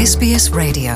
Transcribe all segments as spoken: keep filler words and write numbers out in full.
S B S Radio.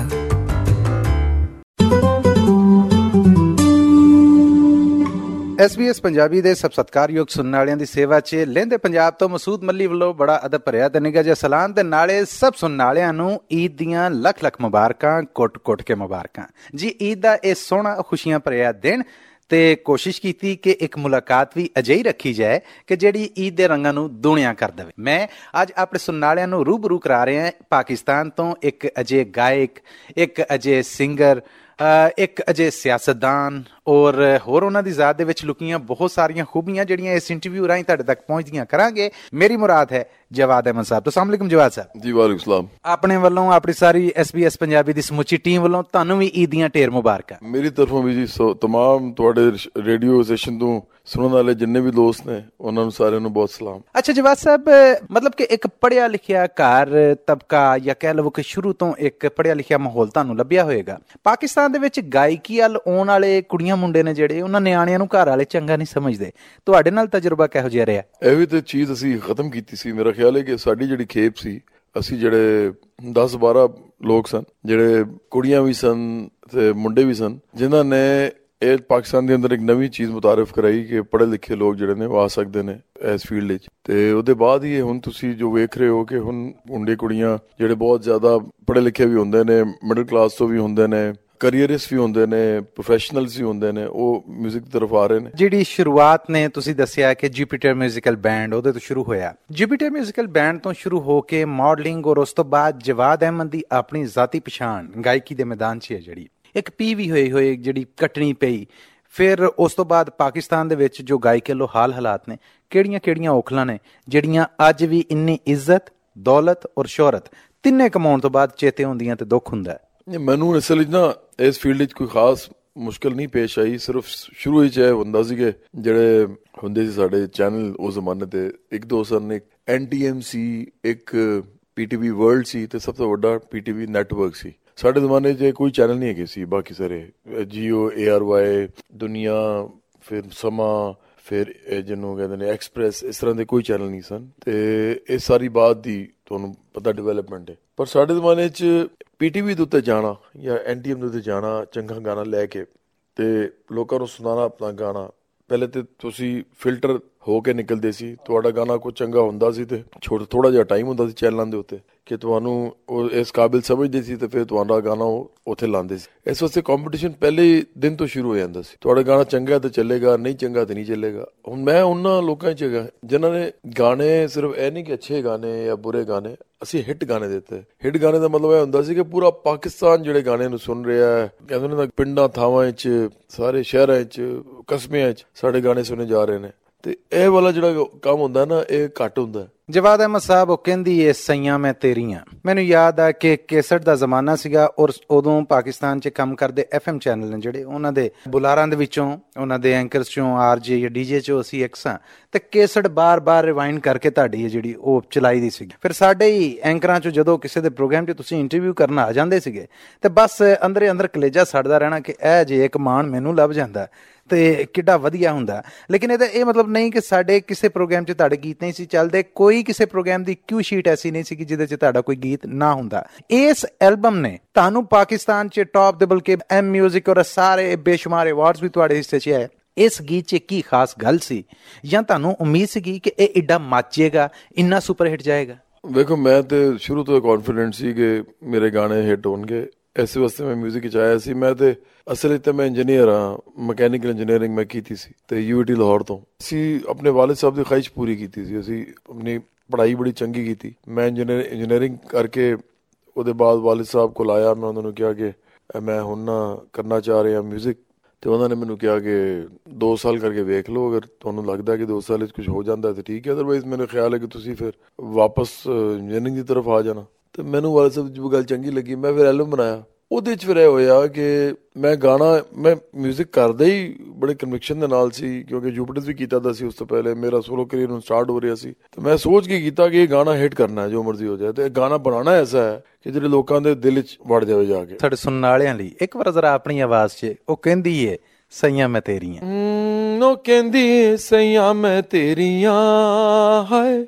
S B S Punjabi ਦੇ ਸਭ ਸਤਿਕਾਰਯੋਗ ਸੁਣਨ ਵਾਲਿਆਂ ਦੀ ਸੇਵਾ 'ਚ ਲਹਿੰਦੇ ਪੰਜਾਬ ਤੋਂ ਮਸੂਦ ਮੱਲੀ ਵੱਲੋਂ ਬੜਾ ਅਦਬ ਭਰਿਆ ਤੇ ਨਿੱਘਾ ਜਿਹਾ ਸਲਾਮ ਤੇ ਨਾਲੇ ਸਭ ਸੁਣਨ ਵਾਲਿਆਂ ਨੂੰ ਈਦ ਦੀਆਂ ਲੱਖ ਲੱਖ ਮੁਬਾਰਕਾਂ, ਕੁੱਟ-ਕੁੱਟ ਕੇ ਮੁਬਾਰਕਾਂ ਜੀ। ਈਦ ਦਾ ਇਹ ਸੋਹਣਾ ਖੁਸ਼ੀਆਂ ਭਰਿਆ ਦਿਨ ਤੇ ਕੋਸ਼ਿਸ਼ ਕੀਤੀ ਕਿ ਇੱਕ ਮੁਲਾਕਾਤ ਵੀ ਅਜਿਹੀ ਰੱਖੀ ਜਾਏ ਕਿ ਜਿਹੜੀ ਈਦ ਦੇ ਰੰਗਾਂ ਨੂੰ ਦੁਨੀਆਂ ਕਰ ਦੇਵੇ। ਮੈਂ ਅੱਜ ਆਪਣੇ ਸੁਣਨ ਵਾਲਿਆਂ ਨੂੰ ਰੂਬਰੂ ਕਰਾ ਰਿਹਾ ਪਾਕਿਸਤਾਨ ਤੋਂ ਇੱਕ ਅਜੇ ਗਾਇਕ, ਇੱਕ ਅਜੇ ਸਿੰਗਰ, ਇੱਕ ਅਜੇ ਸਿਆਸਤਦਾਨ ਔਰ ਹੋਰ ਉਹਨਾਂ ਦੀ ਜ਼ਾਤ ਦੇ ਵਿੱਚ ਲੁਕੀਆਂ ਬਹੁਤ ਸਾਰੀਆਂ ਖੂਬੀਆਂ ਜਿਹੜੀਆਂ ਇਸ ਇੰਟਰਵਿਊ ਰਾਹੀਂ ਤੁਹਾਡੇ ਤੱਕ ਪਹੁੰਚਦੀਆਂ ਕਰਾਂਗੇ। ਮੇਰੀ ਮੁਰਾਦ ਹੈ ਜਵਾਦ ਅਹਿਮਦ ਸਾਹਿਬ। ਅਸਲਾਮ ਵਾਲੇਕੁਮ ਜਵਾਦ ਸਾਹਿਬ। ਜੀ ਵਾਲੇਕੁਮ ਸਲਾਮ। ਆਪਣੇ ਵੱਲੋਂ, ਆਪਣੀ ਸਾਰੀ ਐਸ ਬੀ ਐਸ ਪੰਜਾਬੀ ਦੀ ਸਮੁੱਚੀ ਟੀਮ ਵੱਲੋਂ ਤੁਹਾਨੂੰ ਵੀ ਈਦ ਦੀਆਂ ਢੇਰ ਮੁਬਾਰਕਾਂ। ਮੇਰੀ ਤਰਫੋਂ ਵੀ ਜੀ ਸੋ ਤਮਾਮ ਤੁਹਾਡੇ ਰੇਡੀਓ ਸਟੇਸ਼ਨ ਤੋਂ ਸੁਣਨ ਵਾਲੇ ਜਿੰਨੇ ਵੀ ਦੋਸਤ ਨੇ ਉਹਨਾਂ ਨੂੰ ਸਾਰਿਆਂ ਨੂੰ ਬਹੁਤ ਸਲਾਮ। ਅੱਛਾ ਜਵਾਦ ਸਾਹਿਬ, ਮਤਲਬ ਕਿ ਇੱਕ ਪੜ੍ਹਿਆ ਲਿਖਿਆ ਘਰ ਤਬਕਾ ਜਾਂ ਕਹਿ ਲਵੋ ਕਿ ਸ਼ੁਰੂ ਤੋਂ ਇੱਕ ਪੜ੍ਹਿਆ ਲਿਖਿਆ ਮਾਹੌਲ ਤੁਹਾਨੂੰ ਲੱਭਿਆ ਹੋਏਗਾ। ਪਾਕਿਸਤਾਨ ਦੇ ਵਿੱਚ ਗਾਇਕੀ ਵੱਲ ਆਉਣ ਵਾਲੇ ਕੁੜੀਆਂ ਮੁੰਡੇ ਨੇ ਜਿਹੜੇ ਉਹਨਾਂ ਨਿਆਣਿਆਂ ਨੂੰ ਘਰ ਵਾਲੇ ਚੰਗਾ ਨਹੀਂ ਸਮਝਦੇ। ਤੁਹਾਡੇ ਨਾਲ ਤਜਰਬਾ ਕਿਹੋ ਜਿਹਾ ਰਿਹਾ? ਇਹ ਵੀ ਤੇ ਚੀਜ਼ ਅਸੀਂ ਖਤਮ ਕੀਤੀ ਸੀ। ਮੇਰਾ ਖਿਆਲ ਹੈ ਕਿ ਸਾਡੀ ਜਿਹੜੀ ਖੇਪ ਸੀ, ਅਸੀਂ ਜਿਹੜੇ ਦਸ ਬਾਰਾਂ ਲੋਕ ਸਨ, ਜਿਹੜੇ ਕੁੜੀਆਂ ਵੀ ਸਨ ਤੇ ਮੁੰਡੇ ਵੀ ਸਨ, ਜਿਨ੍ਹਾਂ ਨੇ ਇਹ ਪਾਕਿਸਤਾਨ ਦੇ ਅੰਦਰ ਇੱਕ ਨਵੀਂ ਚੀਜ਼ ਮੁਤਾਰਿਫ ਕਰਾਈ ਕਿ ਪੜ੍ਹੇ ਲਿਖੇ ਲੋਕ ਜਿਹੜੇ ਨੇ ਉਹ ਆ ਸਕਦੇ ਨੇ ਇਸ ਫੀਲਡ ਵਿੱਚ। ਤੇ ਉਹਦੇ ਬਾਅਦ ਹੀ ਹੁਣ ਤੁਸੀਂ ਜੋ ਵੇਖ ਰਹੇ ਹੋ ਕਿ ਹੁਣ ਮੁੰਡੇ ਕੁੜੀਆਂ ਜਿਹੜੇ ਬਹੁਤ ਜ਼ਿਆਦਾ ਪੜ੍ਹੇ ਲਿਖੇ ਵੀ ਹੁੰਦੇ ਨੇ, ਮਿਡਲ ਕਲਾਸ ਤੋਂ ਵੀ ਹੁੰਦੇ ਨੇ, ਕਰੀਅਰਿਸਟ ਵੀ ਹੁੰਦੇ ਨੇ, ਪ੍ਰੋਫੈਸ਼ਨਲਸ ਵੀ ਹੁੰਦੇ ਨੇ, ਉਹ ਮਿਊਜ਼ਿਕ ਦੀ ਤਰਫ ਆ ਰਹੇ ਨੇ। ਜਿਹੜੀ ਸ਼ੁਰੂਆਤ ਨੇ ਤੁਸੀਂ ਦੱਸਿਆ ਕਿ ਜੁਪੀਟਰ ਮਿਊਜ਼ੀਕਲ ਬੈਂਡ ਉਹਦੇ ਤੋਂ ਸ਼ੁਰੂ ਹੋਇਆ। ਜੁਪੀਟਰ ਮਿਊਜ਼ੀਕਲ ਬੈਂਡ ਤੋਂ ਸ਼ੁਰੂ ਹੋ ਕੇ ਮਾਡਲਿੰਗ ਔਰ ਉਸ ਤੋਂ ਬਾਅਦ ਜਵਾਦ ਅਹਿਮਦ ਦੀ ਆਪਣੀ ਜ਼ਾਤੀ ਪਛਾਣ ਗਾਇਕੀ ਦੇ ਮੈਦਾਨ 'ਚ ਹੈ, ਜਿਹੜੀ ਇੱਕ ਪੀ ਵੀ ਹੋਏ ਹੋਏ ਜਿਹੜੀ ਕੱਟਣੀ ਪਈ। ਫਿਰ ਉਸ ਤੋਂ ਬਾਅਦ ਪਾਕਿਸਤਾਨ ਦੇ ਵਿੱਚ ਜੋ ਗਾਇਕੀ ਲੋ ਹਾਲ ਹਾਲਾਤ ਨੇ, ਕਿਹੜੀਆਂ ਕਿਹੜੀਆਂ ਔਖਲਾਂ ਨੇ ਜਿਹੜੀਆਂ ਅੱਜ ਵੀ ਇੰਨੀ ਇੱਜ਼ਤ, ਦੌਲਤ ਔਰ ਸ਼ੋਹਰਤ ਤਿੰਨੇ ਕਮਾਉਣ ਤੋਂ ਬਾਅਦ ਚੇਤੇ ਹੁੰਦੀਆਂ ਤੇ ਦੁੱਖ ਹੁੰਦਾ? ਮੈਨੂੰ ਅਸਲ ਵਿੱਚ ਨਾ ਇਸ ਫੀਲਡ ਵਿੱਚ ਕੋਈ ਖਾਸ ਮੁਸ਼ਕਿਲ ਨਹੀਂ ਪੇਸ਼ ਆਈ। ਸਿਰਫ ਸ਼ੁਰੂ ਵਿੱਚ ਇਹ ਹੁੰਦਾ ਸੀ ਕਿ ਜਿਹੜੇ ਹੁੰਦੇ ਸੀ ਸਾਡੇ ਚੈਨਲ ਉਸ ਜ਼ਮਾਨੇ ਤੇ, ਇੱਕ ਦੋ ਸਨ, ਇੱਕ ਐਨ ਟੀ ਐਮ ਸੀ, ਇੱਕ ਪੀ ਟੀ ਵੀ ਵਰਲਡ ਸੀ ਤੇ ਸਭ ਤੋਂ ਵੱਡਾ ਪੀ ਟੀ ਵੀ ਨੈਟਵਰਕ ਸੀ। ਸਾਡੇ ਜ਼ਮਾਨੇ 'ਚ ਕੋਈ ਚੈਨਲ ਨਹੀਂ ਹੈਗੇ ਸੀ। ਬਾਕੀ ਸਾਰੇ ਜੀਓ, ਏ ਆਰ ਵਾਈ, ਦੁਨੀਆ, ਫਿਰ ਸਮਾਂ, ਫਿਰ ਜਿਹਨੂੰ ਕਹਿੰਦੇ ਨੇ ਐਕਸਪ੍ਰੈਸ, ਇਸ ਤਰ੍ਹਾਂ ਦੇ ਕੋਈ ਚੈਨਲ ਨਹੀਂ ਸਨ। ਤੇ ਇਹ ਸਾਰੀ ਬਾਤ ਦੀ ਤੁਹਾਨੂੰ ਪਤਾ ਡਿਵੈਲਪਮੈਂਟ ਹੈ। ਪਰ ਸਾਡੇ ਜ਼ਮਾਨੇ 'ਚ ਪੀ ਟੀ ਵੀ ਦੇ ਉੱਤੇ ਜਾਣਾ ਜਾਂ ਐਨ ਟੀ ਐਮ ਦੇ ਉੱਤੇ ਜਾਣਾ, ਚੰਗਾ ਗਾਣਾ ਲੈ ਕੇ ਤੇ ਲੋਕਾਂ ਨੂੰ ਸੁਣਾਉਣਾ ਆਪਣਾ ਗਾਣਾ, ਪਹਿਲੇ ਤੇ ਤੁਸੀਂ ਫਿਲਟਰ ਹੋ ਕੇ ਨਿਕਲਦੇ ਸੀ। ਤੁਹਾਡਾ ਗਾਣਾ ਕੋਈ ਚੰਗਾ ਹੁੰਦਾ ਸੀ ਤੇ ਛੋਟਾ ਥੋੜਾ ਜਿਹਾ ਟਾਈਮ ਹੁੰਦਾ ਸੀ ਚੈਨਲਾਂ ਦੇ ਉੱਤੇ ਕਿ ਤੁਹਾਨੂੰ ਉਹ ਇਸ ਕਾਬਿਲ ਸਮਝਦੇ ਸੀ ਤੇ ਫਿਰ ਤੁਹਾਡਾ ਗਾਣਾ ਉਹ ਉੱਥੇ ਲਾਉਂਦੇ ਸੀ। ਇਸ ਵਾਸਤੇ ਕੰਪੀਟੀਸ਼ਨ ਪਹਿਲੇ ਦਿਨ ਤੋਂ ਸ਼ੁਰੂ ਹੋ ਜਾਂਦਾ ਸੀ। ਤੁਹਾਡਾ ਗਾਣਾ ਚੰਗਾ ਤੇ ਚੱਲੇਗਾ, ਨਹੀਂ ਚੰਗਾ ਤੇ ਨਹੀਂ ਚੱਲੇਗਾ। ਹੁਣ ਮੈਂ ਉਹਨਾਂ ਲੋਕਾਂ 'ਚ ਹੈਗਾ ਜਿਨ੍ਹਾਂ ਨੇ ਗਾਣੇ ਸਿਰਫ ਇਹ ਨਹੀਂ ਕਿ ਅੱਛੇ ਗਾਣੇ ਜਾਂ ਬੁਰੇ ਗਾਣੇ, ਅਸੀਂ ਹਿੱਟ ਗਾਣੇ ਦਿੱਤੇ। ਹਿੱਟ ਗਾਣੇ ਦਾ ਮਤਲਬ ਇਹ ਹੁੰਦਾ ਸੀ ਕਿ ਪੂਰਾ ਪਾਕਿਸਤਾਨ ਜਿਹੜੇ ਗਾਣੇ ਨੂੰ ਸੁਣ ਰਿਹਾ ਹੈ, ਕਹਿੰਦੇ ਨੇ ਪਿੰਡਾਂ ਥਾਵਾਂ 'ਚ, ਸਾਰੇ ਸ਼ਹਿਰਾਂ 'ਚ, ਕਸਬਿਆਂ 'ਚ ਸਾਡੇ ਗਾਣੇ ਸੁਣੇ ਜਾ ਰਹੇ ਨੇ। ਤੇ ਇਹ ਵਾਲਾ ਜਿਹੜਾ ਕੰਮ ਹੁੰਦਾ ਨਾ, ਇਹ ਘੱਟ ਹੁੰਦਾ। ਜਵਾਦ ਅਹਿਮਦ ਸਾਹਿਬ ਉਹ ਕਹਿੰਦੀ ਏ ਸਈਆਂ ਮੈਂ ਤੇਰੀਆਂ। ਮੈਨੂੰ ਯਾਦ ਆ ਕਿ ਕੇਸਟ ਦਾ ਜ਼ਮਾਨਾ ਸੀਗਾ ਔਰ ਉਦੋਂ ਪਾਕਿਸਤਾਨ 'ਚ ਕੰਮ ਕਰਦੇ ਐਫ ਐਮ ਚੈਨਲ ਨੇ ਜਿਹੜੇ, ਉਹਨਾਂ ਦੇ ਬੁਲਾਰਾਂ ਦੇ ਵਿੱਚੋਂ, ਉਹਨਾਂ ਦੇ ਐਂਕਰਸ 'ਚੋਂ, ਆਰ ਜੇ ਜਾਂ ਡੀ ਜੇ 'ਚੋਂ ਅਸੀਂ ਇੱਕ ਸਾਂ ਤੇ ਕੇਸਟ ਬਾਰ-ਬਾਰ ਰਿਵਾਈਂਡ ਕਰਕੇ ਤੁਹਾਡੀ ਜਿਹੜੀ ਉਹ ਚਲਾਈ ਦੀ ਸੀਗੀ। ਫਿਰ ਸਾਡੇ ਹੀ ਐਂਕਰਾਂ 'ਚੋਂ ਜਦੋਂ ਕਿਸੇ ਦੇ ਪ੍ਰੋਗਰਾਮ 'ਚ ਤੁਸੀਂ ਇੰਟਰਵਿਊ ਕਰਨ ਆ ਜਾਂਦੇ ਸੀਗੇ ਤੇ ਬਸ ਅੰਦਰੇ ਅੰਦਰ ਕਲੇਜਾ ਸੜਦਾ ਰਹਿਣਾ ਕਿ ਇਹ ਜੇ ਇੱਕ ਮਾਣ ਮੈਨੂੰ ਲੱਭ ਜਾਂਦਾ ਤੇ ਕਿੱਡਾ ਵਧੀਆ ਹੁੰਦਾ। ਲੇਕਿਨ ਇਹਦਾ ਇਹ ਮਤਲਬ ਨਹੀਂ ਕਿ ਸਾਡੇ ਕਿਸੇ ਪ੍ਰੋਗਰਾਮ 'ਚ ਤੁਹਾਡੇ ਗੀਤ ਨਹੀਂ ਸੀ ਚੱਲਦੇ। ਕੋਈ ਕਿਸੇ ਪ੍ਰੋਗਰਾਮ ਦੀ ਕਿਊ ਸ਼ੀਟ ਐਸੀ ਨਹੀਂ ਸੀ ਜਿਹਦੇ 'ਚ ਤੁਹਾਡਾ ਕੋਈ ਗੀਤ ਨਾ ਹੁੰਦਾ। ਇਸ ਐਲਬਮ ਨੇ ਤੁਹਾਨੂੰ ਪਾਕਿਸਤਾਨ 'ਚ ਟੌਪ ਦੇ ਬਲਕਿ ਐਮ ਮਿਊਜ਼ਿਕ ਔਰ ਸਾਰੇ ਬੇਸ਼ੁਮਾਰ ਅਵਾਰਡਸ ਵੀ ਤੁਹਾਡੇ ਹਿੱਸੇ 'ਚ ਆਏ। ਇਸ ਗੀਤ 'ਚ ਕੀ ਖਾਸ ਗੱਲ ਸੀ ਜਾਂ ਤੁਹਾਨੂੰ ਉਮੀਦ ਸੀਗੀ ਕਿ ਇਹ ਏਡਾ ਮੱਚੇਗਾ, ਇੰਨਾ ਸੁਪਰ ਹਿੱਟ ਜਾਏਗਾ? ਵੇਖੋ, ਮੈਂ ਤੇ ਸ਼ੁਰੂ ਤੋਂ ਕੌਨਫੀਡੈਂਟ ਸੀ ਕਿ ਮੇਰੇ ਗਾਣੇ ਹਿੱਟ ਹੋਣਗੇ। ਇਸੇ ਵਾਸਤੇ ਮੈਂ ਮਿਊਜ਼ਿਕ 'ਚ ਆਇਆ ਸੀ। ਮੈਂ ਤੇ ਅਸਲ ਵਿੱਚ ਮੈਂ ਇੰਜੀਨੀਅਰ ਹਾਂ, ਮਕੈਨੀਕਲ ਇੰਜੀਨੀਅਰਿੰਗ ਮੈਂ ਕੀਤੀ ਸੀ ਤੇ ਯੂ ਈ ਟੀ ਲਾਹੌਰ ਤੋਂ। ਅਸੀਂ ਆਪਣੇ ਵਾਲਿਦ ਸਾਹਿਬ ਦੀ ਖਵਾਇਸ਼ ਪੂਰੀ ਕੀਤੀ ਸੀ। ਅਸੀਂ ਆਪਣੀ ਪੜ੍ਹਾਈ ਬੜੀ ਚੰਗੀ ਕੀਤੀ। ਮੈਂ ਇੰਜੀਨੀਅਰ ਇੰਜੀਨੀਅਰਿੰਗ ਕਰਕੇ ਉਹਦੇ ਬਾਅਦ ਵਾਲਿਦ ਸਾਹਿਬ ਕੋਲ ਆਇਆ। ਮੈਂ ਉਹਨਾਂ ਨੂੰ ਕਿਹਾ ਕਿ ਮੈਂ ਹੁਣ ਨਾ ਕਰਨਾ ਚਾਹ ਰਿਹਾ ਮਿਊਜ਼ਿਕ। ਤੇ ਉਹਨਾਂ ਨੇ ਮੈਨੂੰ ਕਿਹਾ ਕਿ ਦੋ ਸਾਲ ਕਰਕੇ ਵੇਖ ਲਓ, ਅਗਰ ਤੁਹਾਨੂੰ ਲੱਗਦਾ ਕਿ ਦੋ ਸਾਲ ਵਿੱਚ ਕੁਝ ਹੋ ਜਾਂਦਾ ਤੇ ਠੀਕ ਹੈ, ਅਦਰਵਾਈਜ਼ ਮੈਨੂੰ ਖਿਆਲ ਹੈ ਕਿ ਤੁਸੀਂ ਫਿਰ ਵਾਪਸ ਇੰਜੀਨੀਅਰਿੰਗ ਦੀ ਤਰਫ ਆ ਜਾਣਾ। ਤੇ ਮੈਨੂੰ ਵਾਲਿਦ ਸਾਹਿਬ ਦੀ ਗੱਲ ਚੰਗੀ ਲੱਗੀ। ਮੈਂ ਫਿਰ ਐਲਬਮ ਬਣਾਇਆ। ਉਹਦੇ 'ਚ ਫਿਰ ਇਹ ਹੋਇਆ ਕਿ ਮੈਂ ਗਾਣਾ, ਮੈਂ ਮਿਊਜ਼ਿਕ ਕਰਦਾ ਹੀ ਬੜੇ ਕਨਵਿਕਸ਼ਨ ਦੇ ਨਾਲ ਸੀ ਕਿਉਂਕਿ ਜੁਪੀਟਰ ਵੀ ਕੀਤਾ ਦਾ ਸੀ। ਉਸ ਤੋਂ ਪਹਿਲੇ ਮੇਰਾ ਸੋਲੋ ਕਰੀਅਰ ਨੂੰ ਸਟਾਰਟ ਹੋ ਰਿਹਾ ਸੀ ਤੇ ਮੈਂ ਸੋਚ ਕੇ ਕੀਤਾ ਕਿ ਇਹ ਗਾਣਾ ਹਿੱਟ ਕਰਨਾ ਹੈ, ਜੋ ਮਰਜ਼ੀ ਹੋ ਜਾਏ। ਤੇ ਇਹ ਗਾਣਾ ਬਣਾਉਣਾ ਐਸਾ ਹੈ ਕਿ ਜਿਹੜੇ ਲੋਕਾਂ ਦੇ ਦਿਲ 'ਚ ਵੜ ਜਾਵੇ ਜਾ ਕੇ। ਸਾਡੇ ਸੁਣਨ ਵਾਲਿਆਂ ਲਈ ਇੱਕ ਵਾਰ ਜ਼ਰਾ ਆਪਣੀ ਆਵਾਜ਼ 'ਚ ਉਹ ਕਹਿੰਦੀ ਏ ਸਈਆਂ ਮੈਂ ਤੇਰੀਆਂ। ਉਹ ਕਹਿੰਦੀ ਸਈਆਂ ਮੈਂ ਤੇਰੀਆਂ, ਹਾਏ